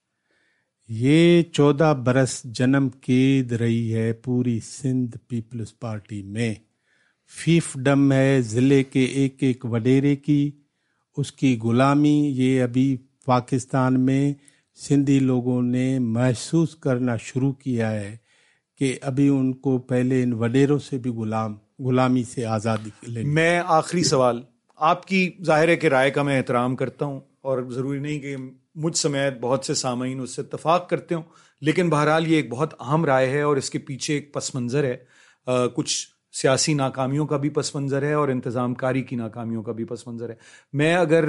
یہ 14 برس جنم قید رہی ہے پوری سندھ پیپلز پارٹی میں۔ فیفڈم ہے ضلع کے ایک ایک وڈیرے کی، اس کی غلامی یہ ابھی پاکستان میں سندھی لوگوں نے محسوس کرنا شروع کیا ہے کہ ابھی ان کو پہلے ان وڈیروں سے بھی غلامی سے آزادی لینی۔ میں آخری سوال، آپ کی ظاہر ہے کہ رائے کا میں احترام کرتا ہوں، اور ضروری نہیں کہ مجھ سمیت بہت سے سامعین اس سے اتفاق کرتے ہوں، لیکن بہرحال یہ ایک بہت اہم رائے ہے اور اس کے پیچھے ایک پس منظر ہے، کچھ سیاسی ناکامیوں کا بھی پس منظر ہے اور انتظام کاری کی ناکامیوں کا بھی پس منظر ہے۔ میں اگر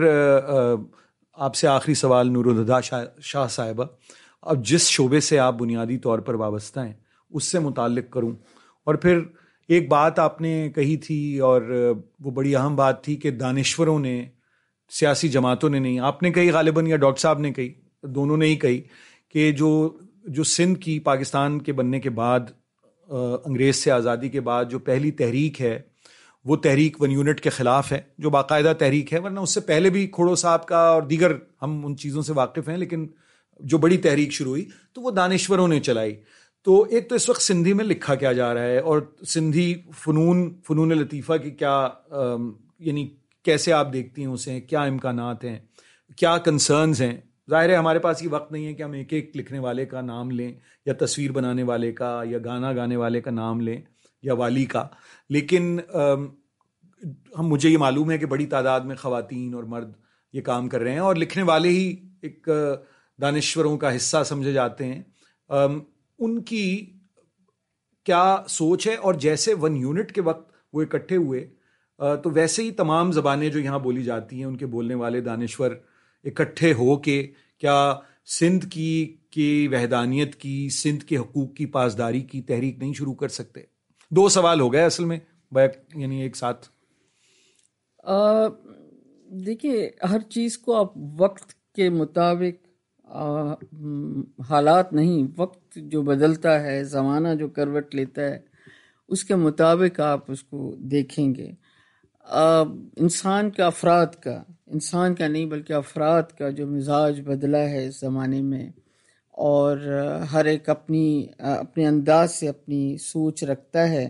آپ سے آخری سوال نور الہدیٰ شاہ صاحبہ، اب جس شعبے سے آپ بنیادی طور پر وابستہ ہیں اس سے متعلق کروں، اور پھر ایک بات آپ نے کہی تھی اور وہ بڑی اہم بات تھی کہ دانشوروں نے، سیاسی جماعتوں نے نہیں، آپ نے کہی غالباً یا ڈاکٹر صاحب نے کہی، دونوں نے ہی کہی کہ جو سندھ کی پاکستان کے بننے کے بعد، انگریز سے آزادی کے بعد جو پہلی تحریک ہے وہ تحریک ون یونٹ کے خلاف ہے، جو باقاعدہ تحریک ہے، ورنہ اس سے پہلے بھی کھوڑو صاحب کا اور دیگر ہم ان چیزوں سے واقف ہیں، لیکن جو بڑی تحریک شروع ہوئی تو وہ دانشوروں نے چلائی۔ تو ایک تو اس وقت سندھی میں لکھا کیا جا رہا ہے، اور سندھی فنون لطیفہ کی کیا یعنی کیسے آپ دیکھتی ہیں اسے، کیا امکانات ہیں، کیا کنسرنز ہیں؟ ظاہر ہے ہمارے پاس یہ وقت نہیں ہے کہ ہم ایک ایک لکھنے والے کا نام لیں، یا تصویر بنانے والے کا، یا گانا گانے والے کا نام لیں، یا والی کا، لیکن مجھے یہ معلوم ہے کہ بڑی تعداد میں خواتین اور مرد یہ کام کر رہے ہیں، اور لکھنے والے ہی ایک دانشوروں کا حصہ سمجھے جاتے ہیں۔ ان کی کیا سوچ ہے؟ اور جیسے ون یونٹ کے وقت وہ اکٹھے ہوئے تو ویسے ہی تمام زبانیں جو یہاں بولی جاتی ہیں ان کے بولنے والے دانشور اکٹھے ہو کے کیا سندھ کی وحدانیت کی، سندھ کے حقوق کی پاسداری کی تحریک نہیں شروع کر سکتے؟ 2 سوال ہو گئے اصل میں، یعنی ایک ساتھ۔ دیکھیے، ہر چیز کو آپ وقت کے مطابق، حالات نہیں، وقت جو بدلتا ہے، زمانہ جو کروٹ لیتا ہے، اس کے مطابق آپ اس کو دیکھیں گے۔ انسان کا نہیں بلکہ افراد کا جو مزاج بدلا ہے اس زمانے میں، اور ہر ایک اپنے انداز سے اپنی سوچ رکھتا ہے.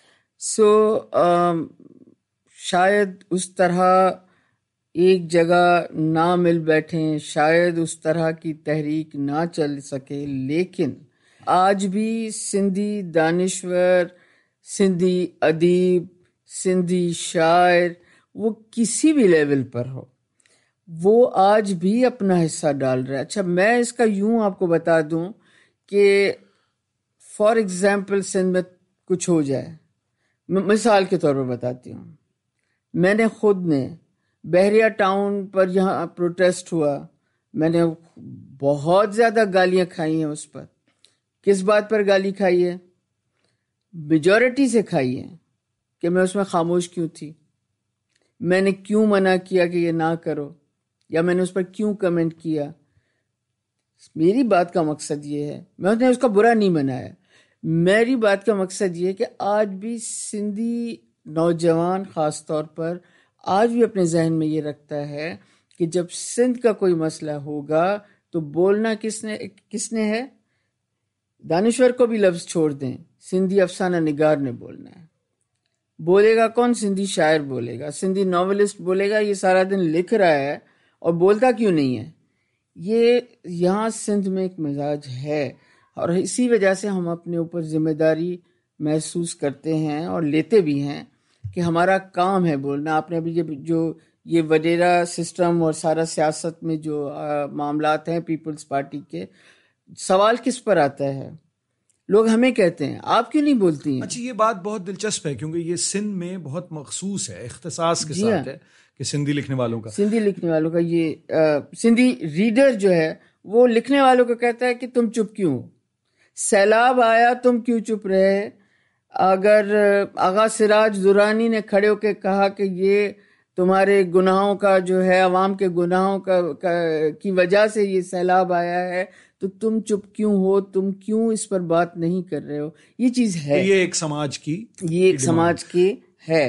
شاید اس طرح ایک جگہ نہ مل بیٹھیں، شاید اس طرح کی تحریک نہ چل سکے، لیکن آج بھی سندھی دانشور، سندھی ادیب، سندھی شاعر، وہ کسی بھی لیول پر ہو، وہ آج بھی اپنا حصہ ڈال رہا ہے. اچھا، میں اس کا یوں آپ کو بتا دوں کہ فار ایگزامپل سندھ میں کچھ ہو جائے، مثال کے طور پر بتاتی ہوں، میں نے خود نے بحریہ ٹاؤن پر یہاں پروٹیسٹ ہوا، میں نے بہت زیادہ گالیاں کھائی ہیں اس پر. کس بات پر گالی کھائی ہے؟ میجورٹی سے کھائی ہے کہ میں اس میں خاموش کیوں تھی، میں نے کیوں منع کیا کہ یہ نہ کرو، یا میں نے اس پر کیوں کمنٹ کیا. میری بات کا مقصد یہ ہے، میں نے اس کا برا نہیں منایا، میری بات کا مقصد یہ ہے کہ آج بھی سندھی نوجوان خاص طور پر آج بھی اپنے ذہن میں یہ رکھتا ہے کہ جب سندھ کا کوئی مسئلہ ہوگا تو بولنا کس نے ہے. دانشور کو بھی لفظ چھوڑ دیں، سندھی افسانہ نگار نے بولنا ہے. بولے گا کون؟ سندھی شاعر بولے گا، سندھی ناولسٹ بولے گا. یہ سارا دن لکھ رہا ہے اور بولتا کیوں نہیں ہے؟ یہ یہاں سندھ میں ایک مزاج ہے، اور اسی وجہ سے ہم اپنے اوپر ذمہ داری محسوس کرتے ہیں اور لیتے بھی ہیں کہ ہمارا کام ہے بولنا. آپ نے ابھی جو یہ وڈیرا سسٹم اور سارا سیاست میں جو معاملات ہیں پیپلز پارٹی کے، سوال کس پر آتا ہے؟ لوگ ہمیں کہتے ہیں آپ کیوں نہیں بولتی ہیں. اچھا، یہ بات بہت دلچسپ ہے کیونکہ یہ سندھ میں بہت مخصوص ہے، اختصاص کے ساتھ ہے کہ سندھی لکھنے والوں کا یہ سندھی ریڈر جو ہے وہ لکھنے والوں کو کہتا ہے کہ تم چپ کیوں، سیلاب آیا تم کیوں چپ رہے. اگر آغا سراج درانی نے کھڑے ہو کے کہا کہ یہ تمہارے گناہوں کا جو ہے، عوام کے گناہوں کی وجہ سے یہ سیلاب آیا ہے، تو تم چپ کیوں ہو، تم کیوں اس پر بات نہیں کر رہے ہو. یہ چیز ہے، یہ ایک سماج کی ہے.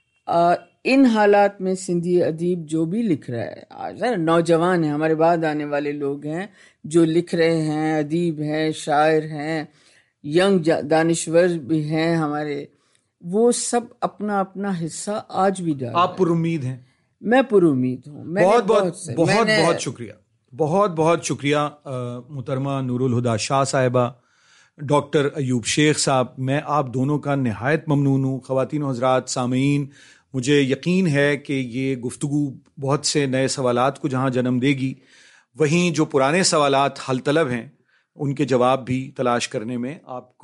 ان حالات میں سندھی ادیب جو بھی لکھ رہا ہے، آج نوجوان ہیں، ہمارے بعد آنے والے لوگ ہیں جو لکھ رہے ہیں، ادیب ہیں، شاعر ہیں، ینگ دانشور بھی ہیں ہمارے، وہ سب اپنا اپنا حصہ آج بھی ڈال. آپ پر امید ہیں؟ میں پر امید ہوں. بہت شکریہ، بہت شکریہ محترمہ نور الہدیٰ شاہ صاحبہ، ڈاکٹر ایوب شیخ صاحب. میں آپ دونوں کا نہایت ممنون ہوں. خواتین و حضرات، سامعین، مجھے یقین ہے کہ یہ گفتگو بہت سے نئے سوالات کو جہاں جنم دے گی، وہیں جو پرانے سوالات حل طلب ہیں ان کے جواب بھی تلاش کرنے میں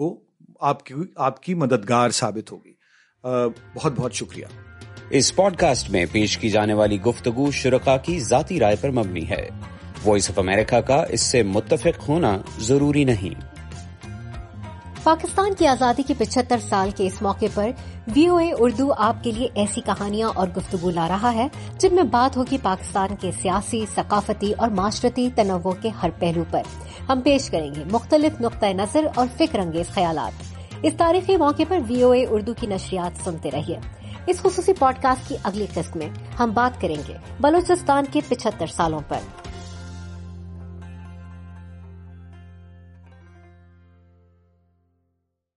آپ کی مددگار ثابت ہوگی. بہت بہت شکریہ. اس پوڈ کاسٹ میں پیش کی جانے والی گفتگو شرکاء کی ذاتی رائے پر مبنی ہے. وائس آف امریکہ کا اس سے متفق ہونا ضروری نہیں. پاکستان کی آزادی کے 75 سال کے اس موقع پر VOA اردو آپ کے لیے ایسی کہانیاں اور گفتگو لا رہا ہے جن میں بات ہوگی پاکستان کے سیاسی، ثقافتی اور معاشرتی تنوع کے ہر پہلو پر. ہم پیش کریں گے مختلف نقطۂ نظر اور فکر انگیز خیالات. اس تاریخی موقع پر VOA اردو کی نشریات سنتے رہیے. اس خصوصی پوڈ کاسٹ کی اگلی قسط میں ہم بات کریں گے بلوچستان کے 75 سالوں پر.